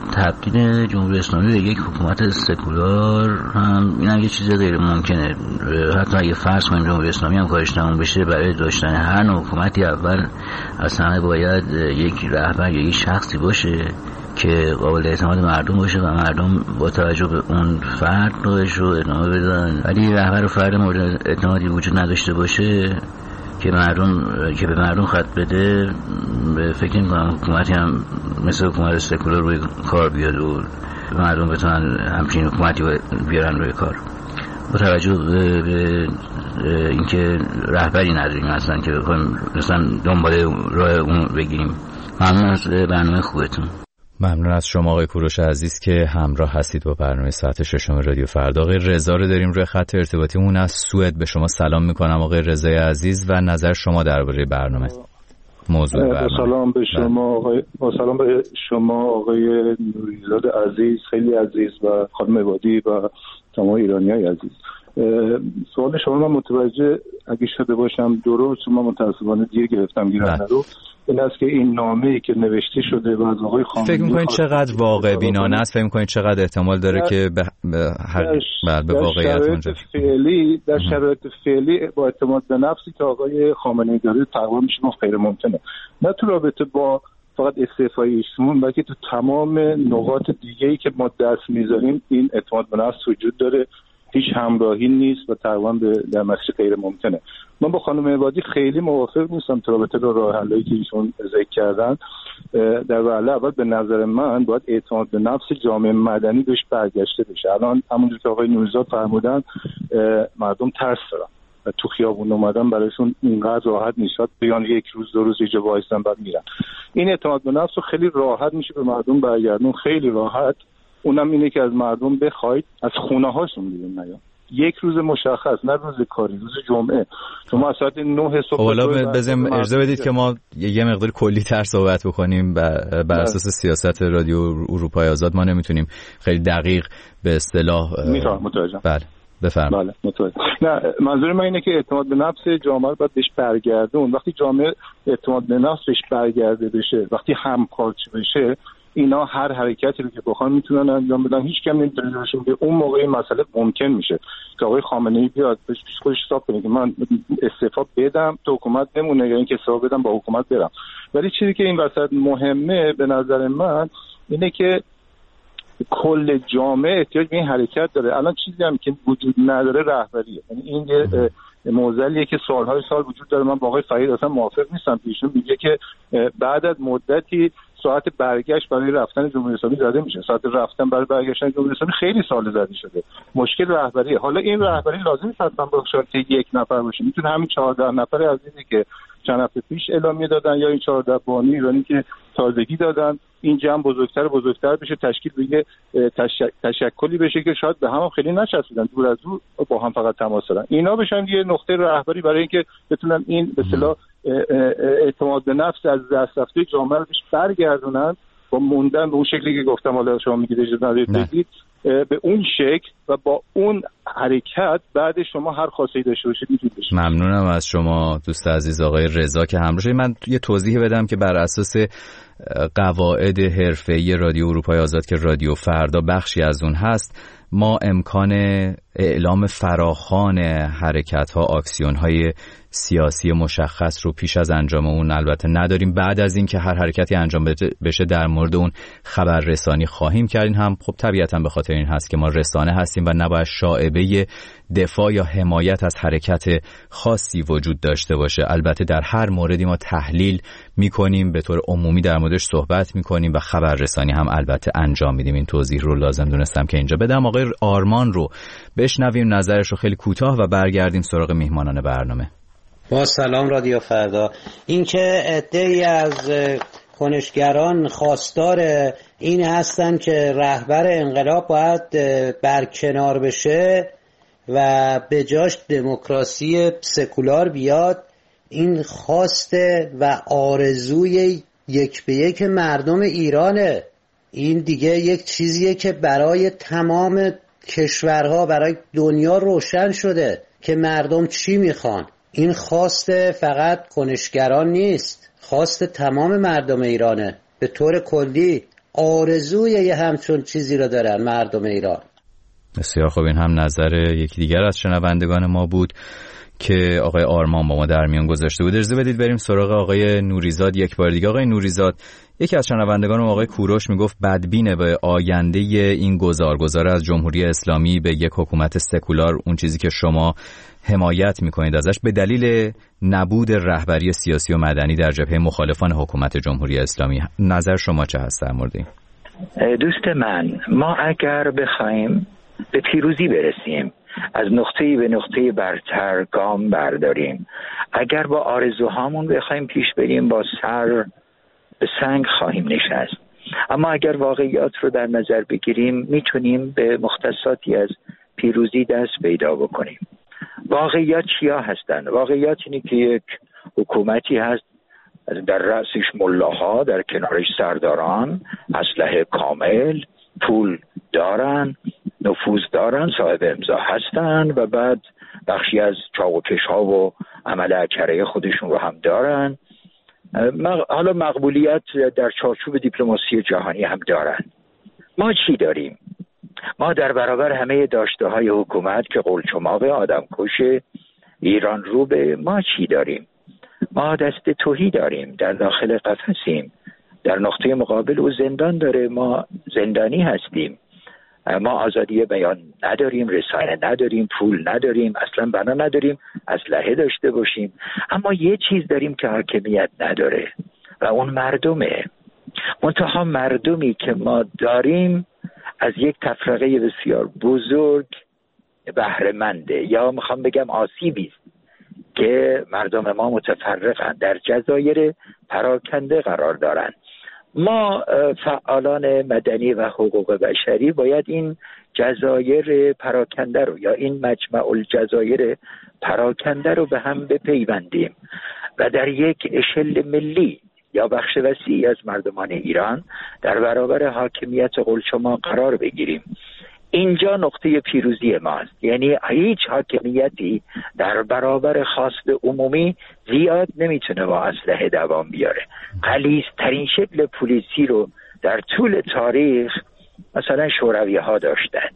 تبدیل جمهوری اسلامی به یک حکومت سکولار هم این هم یه چیز غیر ممکنه. حتی اگه فرض کنیم جمهوری اسلامی هم کارش تموم بشه، برای داشتن هر نوع حکومتی اول از همه باید یک رهبر یا یک شخصی باشه که قابل اعتماد مردم باشه و مردم با توجه به اون فرد راهش رو ادامه بدن. ولی رهبر و فرد مورد اعتمادی وجود نداشته باشه که مردم که به مردم خط بده، فکر می‌کنم حکومتی هم مثل حکومت سکولار روی کار بیاد و مردم بتونن همچین حکومتی بیارن روی کار. با توجه به اینکه رهبری نداریم اصلا که بخوایم مثلا دنبال راه اون بگیریم. ممنون از برنامه خوبتون. ممنون از شما آقای کوروش عزیز که همراه هستید با برنامه ساعت ششم رادیو فردا. آقای رضا رو داریم روی خط ارتباطیمون از سوئد. به شما سلام میکنم آقای رضای عزیز و نظر شما درباره برنامه موضوع برنامه. با سلام به شما آقای با سلام به شما آقای نوریزاد عزیز، خیلی عزیز، و خانم عبادی و تمام ایرانیای عزیز. سوال شما من متوجه اگه شده باشم درست، من متأسفانه دیر گرفتم گیرنده رو، این است که این نامه‌ای که نوشته شده و از آقای خامنه‌ای فکر می‌کنید چقدر واقع بینانه است؟ فکر می‌کنید چقدر احتمال داره در که به هر بر به واقعیت منجر فعلی در شرایط فعلی با اعتماد به نفسی که آقای خامنه‌ای داره تقریبا میشه گفت غیر ممکنه، نه تو رابطه با فقط استعفای ایشون بلکه تو تمام نقاط دیگه‌ای که ما دست می‌ذاریم این اعتماد به نفس وجود داره، هیچ همراهی نیست و تقریبا در مسیر غیر ممکنه. من با خانم عبادی خیلی موافق نیستم تو رابطه با راه حلایی که ایشون ذکر کردن. در وهله اول به نظر من باید اعتماد به نفس جامعه مدنی بهش برگشته بشه. الان همونجور که آقای نوریزاد فرمودن مردم ترس دارن و تو خیابون اومدن برایشون اینقدر راحت نیست، بیان یک روز دو روز اینجا وایسن بعد میرن. این اعتماد به نفس رو خیلی راحت میشه به مردم برگردون، خیلی راحت. اونم اینه که از مردم بخواید از خونه هاشون بیرون نیان. یک روز مشخص، نه روز کاری، روز جمعه. شما از ساعت نه صبح حالا بزنیم اجازه بدید که ما یه مقدار کلی تر صحبت بکنیم. بر اساس سیاست رادیو اروپای آزاد ما نمیتونیم خیلی دقیق به اصطلاح میفهم متوجهم. بله بفرمایید. بله متوجهم. نه منظور من اینه که اعتماد به نفس جامعه رو باید بهش برگردون. وقتی جامعه اعتماد به نفس بهش برگرده بشه، وقتی همکارچی بشه، اینا هر حرکتی رو که بخوان میتونن انجام بدن، هیچ کم نمیتونه بشه. به اون موقع این مسئله ممکن میشه که آقای خامنه‌ای بیاد پیش خودش حساب کنه که من استعفا بدم تو حکومت بمونه یا اینکه استعفا بدم با حکومت برم. ولی چیزی که این وسط مهمه به نظر من اینه که کل جامعه احتیاج به این حرکت داره. الان چیزی هم که وجود نداره رهبریه. یعنی این یه موزلیه که سالهای سال وجود داره. من با آقای فرید اصلا موافق نیستم. ایشون میگه که بعد از مدتی ساعت برگشت برای رفتن جمهوری اسلامی زده میشه. ساعت رفتن برای برگشتن جمهوری اسلامی خیلی سال زده شده. مشکل رهبریه. حالا این رهبری لازم نیست حتما با شرط یک نفر باشه. میتونه همین چهارده نفر عزیزی که چند هفته پیش اعلامیه دادن یا این چهارده بانی ایرانی که تازگی دادن، این جمع بزرگتر بزرگتر بشه، تشکیل بگه تشک... تشکلی بشه که شاید به هم, هم خیلی نچسبیدن، دور از دور با هم فقط تماس دارن. اینا بشن یه نقطه رهبری برای اینکه بتونن این به اصطلاح اعتماد به نفس از دست رفته جامعه رو برگردونن با موندن به اون شکلی که گفتم. حالا شما میگید اجازه ندید بگید به اون شکل و با اون حرکت بعد شما هر خاصی داشته باشید میتونید بشید. ممنونم از شما دوست عزیز آقای رضا که همراه شدید. من یه توضیح بدم که بر اساس قواعد حرفه‌ای رادیو اروپای آزاد که رادیو فردا بخشی از اون هست، ما امکان اعلام فراخوان حرکت‌ها، آکسیون‌های سیاسی مشخص رو پیش از انجام اون البته نداریم. بعد از این که هر حرکتی انجام بشه در مورد اون خبررسانی خواهیم کرد. این هم خب طبیعتاً به خاطر این هست که ما رسانه هستیم و نباید شائبه دفاع یا حمایت از حرکت خاصی وجود داشته باشه. البته در هر موردی ما تحلیل میکنیم، به طور عمومی در موردش صحبت میکنیم و خبررسانی هم البته انجام میدیم. این توضیح رو لازم دونستم که اینجا بدم. آقای آرمان رو بشنویم نظرش رو خیلی کوتاه و برگردیم سراغ میهمانان برنامه. با سلام رادیو فردا. اینکه عده‌ای از کنشگران خواستار این هستن که رهبر انقلاب باید برکنار بشه و به جاش دموکراسی سکولار بیاد، این خواسته و آرزوی یک به یک مردم ایرانه. این دیگه یک چیزیه که برای تمام کشورها، برای دنیا روشن شده که مردم چی میخوان. این خواست فقط کنشگران نیست، خواست تمام مردم ایرانه. به طور کلی آرزوی یه همچون چیزی رو دارن مردم ایران. بسیار خوب. این هم نظر یکی دیگر از شنوندگان ما بود که آقای آرمان با ما در میان گذاشته بود. اجازه بدید بریم سراغ آقای نوریزاد یک بار دیگه. آقای نوریزاد، یکی از شنوندگان ما آقای کوروش میگفت بدبینه به آینده این گذار گذار از جمهوری اسلامی به یک حکومت سکولار، اون چیزی که شما حمایت میکنید ازش، به دلیل نبود رهبری سیاسی و مدنی در جبهه مخالفان حکومت جمهوری اسلامی. نظر شما چه هست در مورد این؟ دوست من، ما اگر بخوایم به پیروزی برسیم، از نقطه‌ای به نقطه برتر گام برداریم، اگر با آرزوهامون بخوایم پیش بریم با سر به سنگ خواهیم نشست. اما اگر واقعیات رو در نظر بگیریم میتونیم به مختصاتی از پیروزی دست پیدا بکنیم. واقعیات چیا هستن؟ واقعیات اینه که یک حکومتی هست در رأسش ملاها، در کنارش سرداران، اسلحه کامل، پول دارن، نفوذ دارن، صاحب امضا هستن و بعد بخشی از چاوکش ها و عمل اکره خودشون رو هم دارن. حالا مقبولیت در چارچوب دیپلماسی جهانی هم دارن. ما چی داریم؟ ما در برابر همه داشته های حکومت که قلچماق آدم کش ایران رو به ما چی داریم؟ ما دست تهی داریم، در داخل قفسیم، در نقطه مقابل او زندان داره، ما زندانی هستیم. ما آزادی بیان نداریم، رسانه نداریم، پول نداریم، اصلا بنا نداریم اسلحه داشته باشیم. اما یه چیز داریم که حاکمیت نداره و اون مردمه. منتها مردمی که ما داریم از یک تفرقه بسیار بزرگ بهره منده، یا میخوام بگم آسیبی است که مردم ما متفرقن، در جزایر پراکنده قرار دارن. ما فعالان مدنی و حقوق بشری باید این جزایر پراکنده رو یا این مجمع الجزایر پراکنده رو به هم بپیوندیم و در یک اشل ملی یا بخش وسیعی از مردمان ایران در برابر حاکمیت قلچما قرار بگیریم. اینجا نقطه پیروزی ماست. یعنی هیچ حاکمیتی در برابر خواست عمومی زیاد نمیتونه با اسلحه دوام بیاره. غلیظترین شکل پلیسی رو در طول تاریخ مثلا شوروی ها داشتن،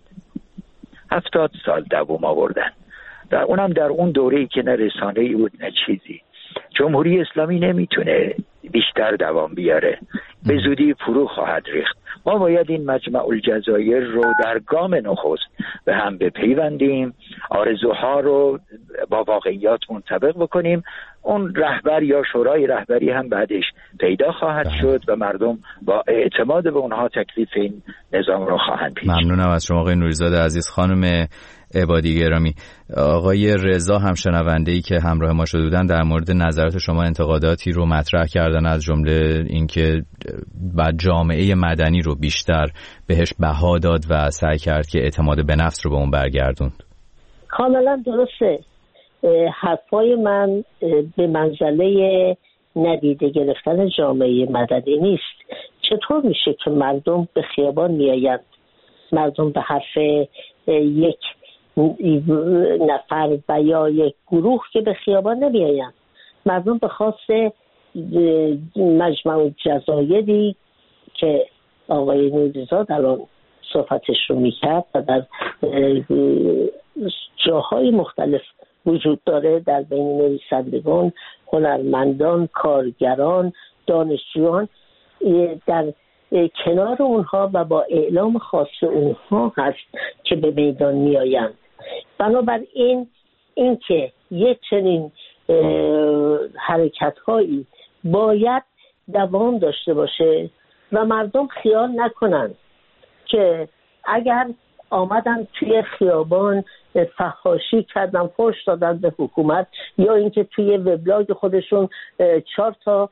هفتاد سال دوام آوردن، در اونم در اون دوره‌ای که نه رسانه‌ای بود نه چیزی. جمهوری اسلامی نمیتونه بیشتر دوام بیاره، به زودی فرو خواهد ریخت. ما باید این مجمع الجزایر رو در گام نخست به هم بپیوندیم، آرزوها رو با واقعیات منطبق بکنیم. اون رهبر یا شورای رهبری هم بعدش پیدا خواهد شد و مردم با اعتماد به اونها تکلیف این نظام رو خواهند پیچید. ممنونم از شما آقای نوریزاد عزیز. خانم عبادی گرامی، آقای رضا هم شنونده‌ای که همراه ما شده بودن در مورد نظرات شما انتقاداتی رو مطرح کردن، از جمله اینکه بعد جامعه مدنی رو بیشتر بهش بها داد و سعی کرد که اعتماد به نفس رو به اون برگردوند. کاملا درسته. حرفای من به منزله ندیده گرفتن جامعه مدنی نیست. چطور میشه که مردم به خیابان میآیند، مردم به حرف یک نفر و یا یک گروه که به خیابان نمیآیند، مردم به خواست مجمع الجزایری که آقای نوریزاد الان صحبتش رو میکرد و در جاهای مختلف وجود داره، در بین نویسندگان، هنرمندان، کارگران، دانشجویان، در کنار اونها و با اعلام خاص اونها هست که به میدان میآیند. بنابراین این که یک چنین حرکت هایی باید دوام داشته باشه و مردم خیال نکنن که اگر آمدن توی خیابان فحاشی کردن، فحش دادن به حکومت، یا اینکه توی وبلاگ خودشون چهار تا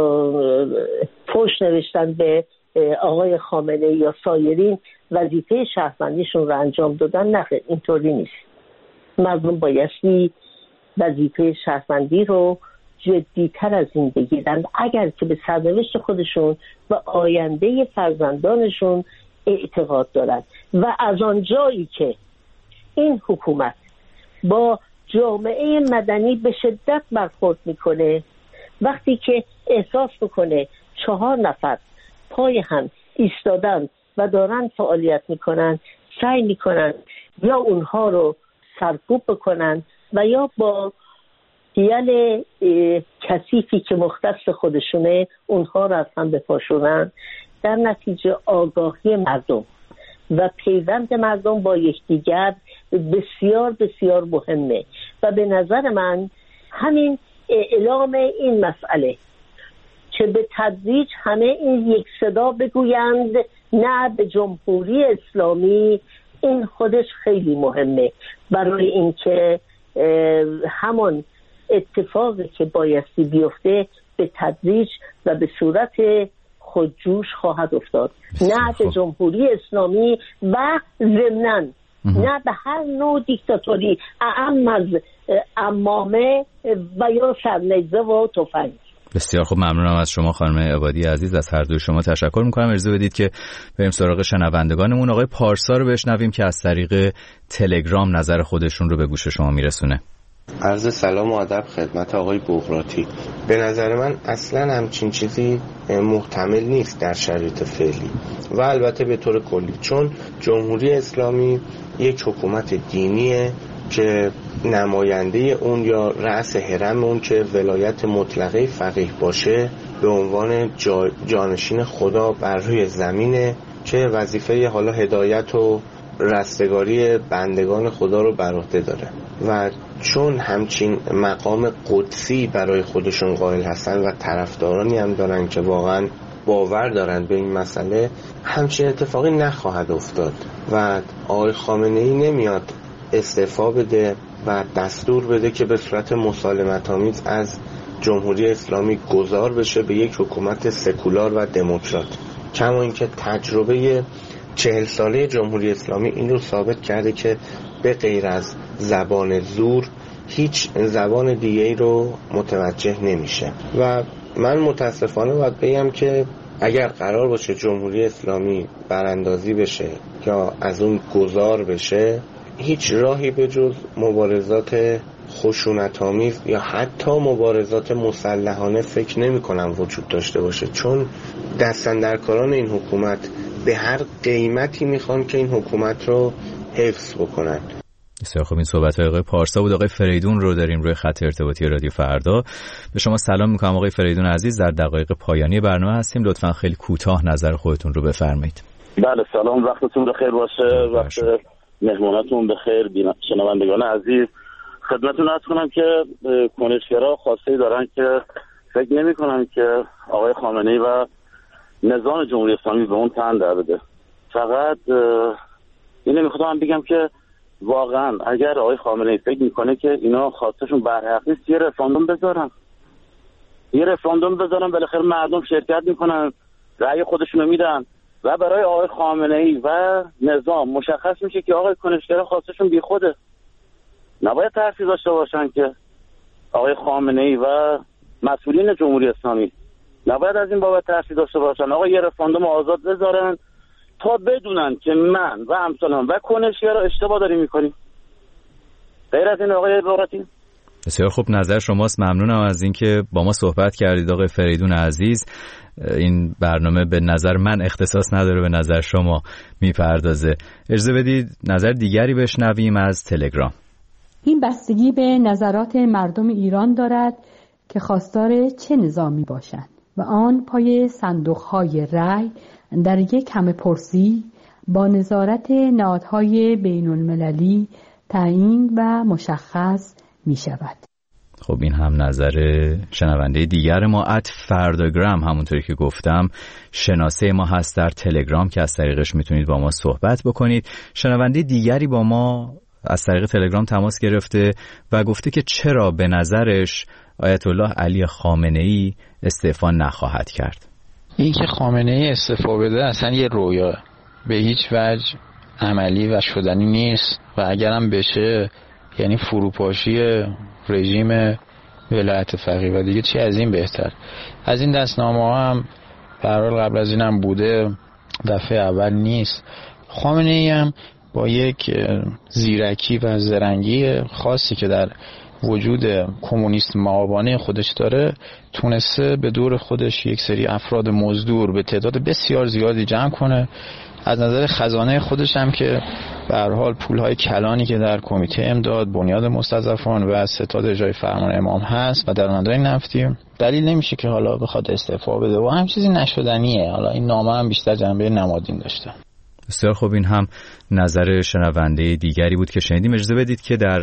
فحش نوشتن به آقای خامنه‌ای یا سایرین، وظیفه شهروندیشون رو انجام دادن. نه، اینطوری نیست. مردم بایستی وظیفه شهروندی رو جدی‌تر از این بگیرن اگر که به سرنوشت خودشون و آینده فرزندانشون اعتقاد دارند. و از آنجایی که این حکومت با جامعه مدنی به شدت برخورد میکنه، وقتی که احساس بکنه چهار نفر پای هم ایستادن و دارن فعالیت میکنن، سعی میکنن یا اونها رو سرکوب بکنن و یا با دیل کثیفی که مختص خودشونه اونها رو از هم بپاشونن. در نتیجه آگاهی مردم و پیوند مردم با یکدیگر بسیار بسیار مهمه و به نظر من همین اعلام این مسئله که به تدریج همه این یک صدا بگویند نه به جمهوری اسلامی، این خودش خیلی مهمه برای اینکه همان اتفاقی که بایستی بیفته به تدریج و به صورت خودجوش خواهد افتاد. نه به جمهوری اسلامی و ضمناً نه به هر نوع دیکتاتوری، اعم از عمامه و یا سرنیزه و تفنگ. بسیار خوب، ممنونم از شما خانم عبادی عزیز. از هر دوی شما تشکر میکنم. اجازه بدید که بریم سراغ شنوندگانمون. آقای پارسا رو بشنویم که از طریق تلگرام نظر خودشون رو به گوش شما میرسونه. عرض سلام و ادب خدمت آقای بغراتی. به نظر من اصلا همچین چیزی محتمل نیست در شرایط فعلی و البته به طور کلی، چون جمهوری اسلامی یک حکومت دینیه که نماینده اون یا رأس حرم اون که ولایت مطلقه فقیه باشه به عنوان جا جانشین خدا بر روی زمینه که وظیفه حالا هدایت و رستگاری بندگان خدا رو بر عهده داره و چون همچین مقام قدسی برای خودشون قائل هستن و طرفدارانی هم دارن که واقعا باور دارن به این مسئله، همچین اتفاقی نخواهد افتاد و آقای خامنه‌ای نمیاد استعفا بده و دستور بده که به صورت مسالمت‌آمیز از جمهوری اسلامی گذار بشه به یک حکومت سکولار و دموکرات. کما اینکه تجربه چهل ساله جمهوری اسلامی این رو ثابت کرده که به غیر از زبان زور هیچ زبان دیگه‌ای رو متوجه نمیشه و من متاسفانه باید بگم که اگر قرار باشه جمهوری اسلامی براندازی بشه یا از اون گذار بشه، هیچ راهی به جز مبارزات خشونت‌آمیز یا حتی مبارزات مسلحانه فکر نمی‌کنم وجود داشته باشه، چون دستاندرکاران این حکومت به هر قیمتی میخوان که این حکومت رو حفظ بکنن. بسیار خوب، این صحبت‌های آقای پارسا بود. آقای فریدون رو داریم روی خط ارتباطی رادیو فردا. به شما سلام می‌کنم آقای فریدون عزیز، در دقایق پایانی برنامه هستیم. لطفاً خیلی کوتاه نظر خودتون رو بفرمایید. بله سلام، وقتتون بخیر باشه، وقت مهموناتون بخیر. شنوندگان عزیز، خدمتتون عرض کنم که کنشگرها خواسته دارن که فکر نمی‌کنن که آقای خامنه‌ای و نظام جمهوری اسلامی به اون تن در بده. فقط اینو می‌خوام بگم که واقعا اگر آقای خامنه‌ای فکر میکنه که اینا خواستشون برحق نیست، یه رفراندوم بذارن یه رفراندوم بذارن بالاخره مردم شرکت میکنن، رأی خودشونو میدن و برای آقای خامنه‌ای و نظام مشخص میشه که آقای کنشگرها خواستشون بیخوده. نباید ترسی داشته باشن که آقای خامنه‌ای و مسئولین جمهوری اسلامی نباید از این بابت ترسی داشته باشن. آقا یه رفراندوم آزاد بذارن تا بدونن که من و همسالان و کنشگرها اشتباه داریم میکنیم. غیر از این آقای بغراتی. بسیار خوب، نظر شماست. ممنونم از اینکه با ما صحبت کردید آقای فریدون عزیز. این برنامه به نظر من اختصاص نداره، به نظر شما میپردازه. اجازه بدید نظر دیگری بشنویم از تلگرام. این بستگی به نظرات مردم ایران دارد که خواستار چه نظامی باشند و آن پای صندوق‌های رأی در یک همه پرسی با نظارت نهادهای بین المللی تعیین و مشخص می شود. خب این هم نظر شنونده دیگر ما ات فرداگرام، همونطوری که گفتم شناسه ما هست در تلگرام که از طریقش میتونید با ما صحبت بکنید. شنونده دیگری با ما از طریق تلگرام تماس گرفته و گفته که چرا به نظرش آیت الله علی خامنه‌ای استعفا نخواهد کرد. این که خامنه‌ای استعفا بده اصلا یه رویا، به هیچ وجه عملی و شدنی نیست و اگرم بشه یعنی فروپاشی رژیم ولایت فقیه و دیگه چی از این بهتر. از این دستنامه ها هم به هر حال قبل از این هم بوده، دفعه اول نیست. خامنه‌ای هم با یک زیرکی و زرنگی خاصی که در وجود کمونیست مآبانه خودش داره تونسته به دور خودش یک سری افراد مزدور به تعداد بسیار زیادی جمع کنه. از نظر خزانه خودش هم که به هر حال پولهای کلانی که در کمیته امداد، بنیاد مستضعفان و ستاد اجرای فرمان امام هست و درآمدهای نفتی، دلیل نمیشه که حالا بخواد استعفا بده و هم چیزی نشدنیه. حالا این نامه هم بیشتر جنبه نمادین داشته. بسیار خوب، این هم نظر شنونده دیگری بود که شنیدیم. اجازه بدید که در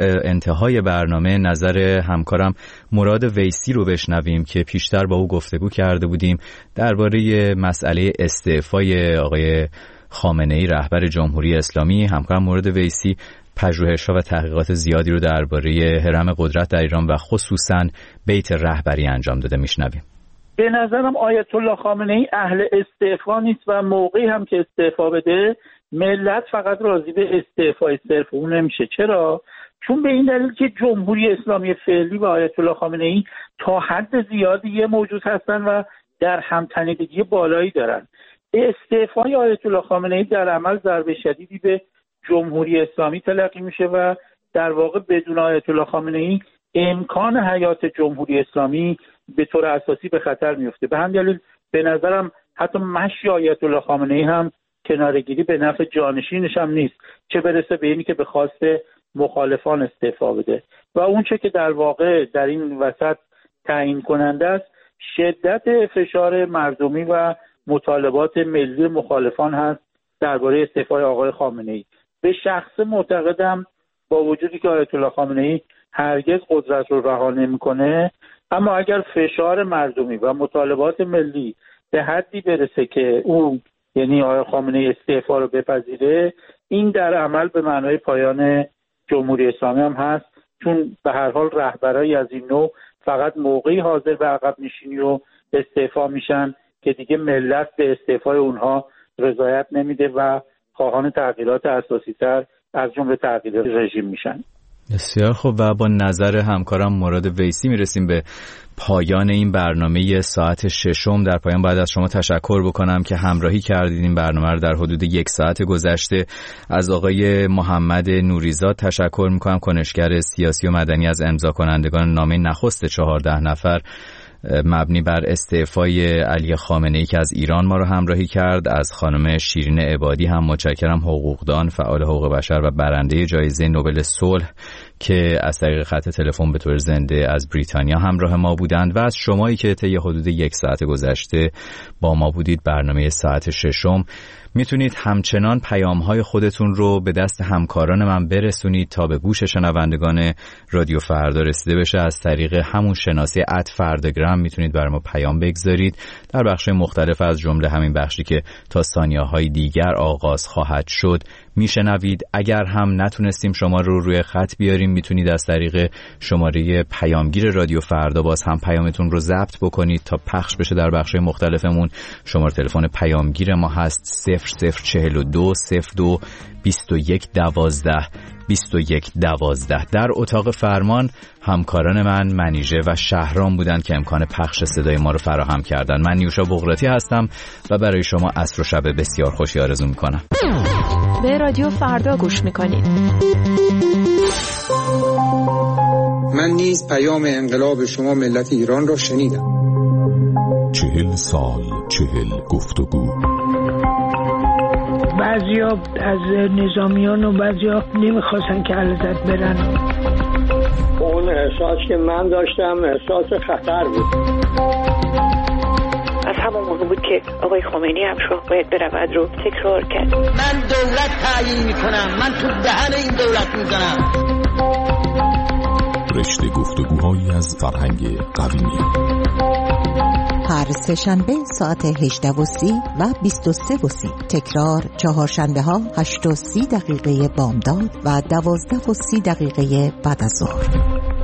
انتهای برنامه نظر همکارم مراد ویسی رو بشنویم که پیشتر با او گفتگو کرده بودیم درباره مسئله استعفای آقای خامنه‌ای رهبر جمهوری اسلامی. همکارم مراد ویسی پژوهش‌ها و تحقیقات زیادی رو درباره هرم قدرت در ایران و خصوصاً بیت رهبری انجام داده. میشنویم. به نظرم آیت الله خامنه‌ای اهل استعفا نیست و موقعی هم که استعفا بده ملت فقط راضی به استعفای صرف اون نمیشه. چرا؟ چون به این دلیل که جمهوری اسلامی فعلی و آیت الله خامنه‌ای تا حد زیادی یه موجود هستن و در همتنیدگی بالایی دارن. استعفای آیت الله خامنه‌ای در عمل ضربه شدیدی به جمهوری اسلامی تلقی میشه و در واقع بدون آیت الله خامنه‌ای امکان حیات جمهوری اسلامی به طور اساسی به خطر میفته. به همین دلیل به نظرم حتی مشی آیت الله خامنه‌ای هم کناره‌گیری به نفع جانشینش هم نیست، چه برسه به اینی که به خواست مخالفان استعفا بده. و اون چه که در واقع در این وسط تعیین کننده است شدت فشار مردمی و مطالبات ملی مخالفان هست درباره استعفای آقای خامنه‌ای. به شخص معتقدم با وجودی که آیت الله خامنه‌ای هرگز قدرت رو رها نمی‌کنه، اما اگر فشار مردمی و مطالبات ملی به حدی برسه که اون یعنی آقای خامنه‌ای استعفا رو بپذیره، این در عمل به معنای پایان جمهوری اسلامی هم هست، چون به هر حال رهبرایی از این نوع فقط موقعی حاضر به عقب نشینی و استعفا میشن که دیگه ملت به استعفای اونها رضایت نمیده و خواهان تغییرات اساسی‌تر از جمله تغییر رژیم میشن. بسیار خوب، و با نظر همکارم مراد ویسی میرسیم به پایان این برنامه ساعت ششم. در پایان باید از شما تشکر بکنم که همراهی کردید. این برنامه رو در حدود یک ساعت گذشته از آقای محمد نوریزاد تشکر میکنم، کنشگر سیاسی و مدنی از امضا کنندگان نامه نخست چهارده نفر مبنی بر استعفای علی خامنه‌ای که از ایران ما رو همراهی کرد. از خانم شیرین عبادی هم متشکرم، حقوقدان، فعال حقوق بشر و برنده جایزه نوبل صلح که از طریق خط تلفن به طور زنده از بریتانیا همراه ما بودند، و از شمایی که طی حدود یک ساعت گذشته با ما بودید. برنامه ساعت ششم میتونید همچنان پیام‌های خودتون رو به دست همکاران من برسونید تا به گوش شنوندگان رادیو فردا رسیده بشه. از طریق همون شناسه ات فرداگرام میتونید برای ما پیام بگذارید در بخش مختلف از جمله همین بخشی که تا ثانیه‌های دیگر آغاز خواهد شد میشنوید. اگر هم نتونستیم شما رو روی خط بیاریم میتونید از طریق شماره پیامگیر رادیو فردا باز هم پیامتون رو ضبط بکنید تا پخش بشه در بخش مختلفمون. شماره تلفن پیامگیر ما هست صفر صفر چهل و دو صفر دو بیست و یک دوازده بیست و یک دوازده. در اتاق فرمان همکاران من منیژه و شهرام بودند که امکان پخش صدای ما رو فراهم کردن. من نیوشا بغراتی هستم و برای شما عصر و شب بسیار خوشی آرزو میکنم. به رادیو فردا گوش میکنید. من نیز پیام انقلاب شما ملت ایران را شنیدم. چهل سال چهل گفتگو. بعضیا از نظامیان و بعضیا نمیخواستن که علازت برن. اون احساس که من داشتم احساس خطر بود. از همون موقع بود که آقای خمینی هم شاه باید برود رو تکرار کرد. من دولت تعیین میکنم، من تو دهن این دولت میزنم. رشته گفتگوهایی از فرهنگ قومی. هر سه شنبه ساعت هجده و سی و بیست و سه و سی. تکرار چهارشنبه ها هشت و سی دقیقه بامداد و دوازده و سی دقیقه بعد از ظهر.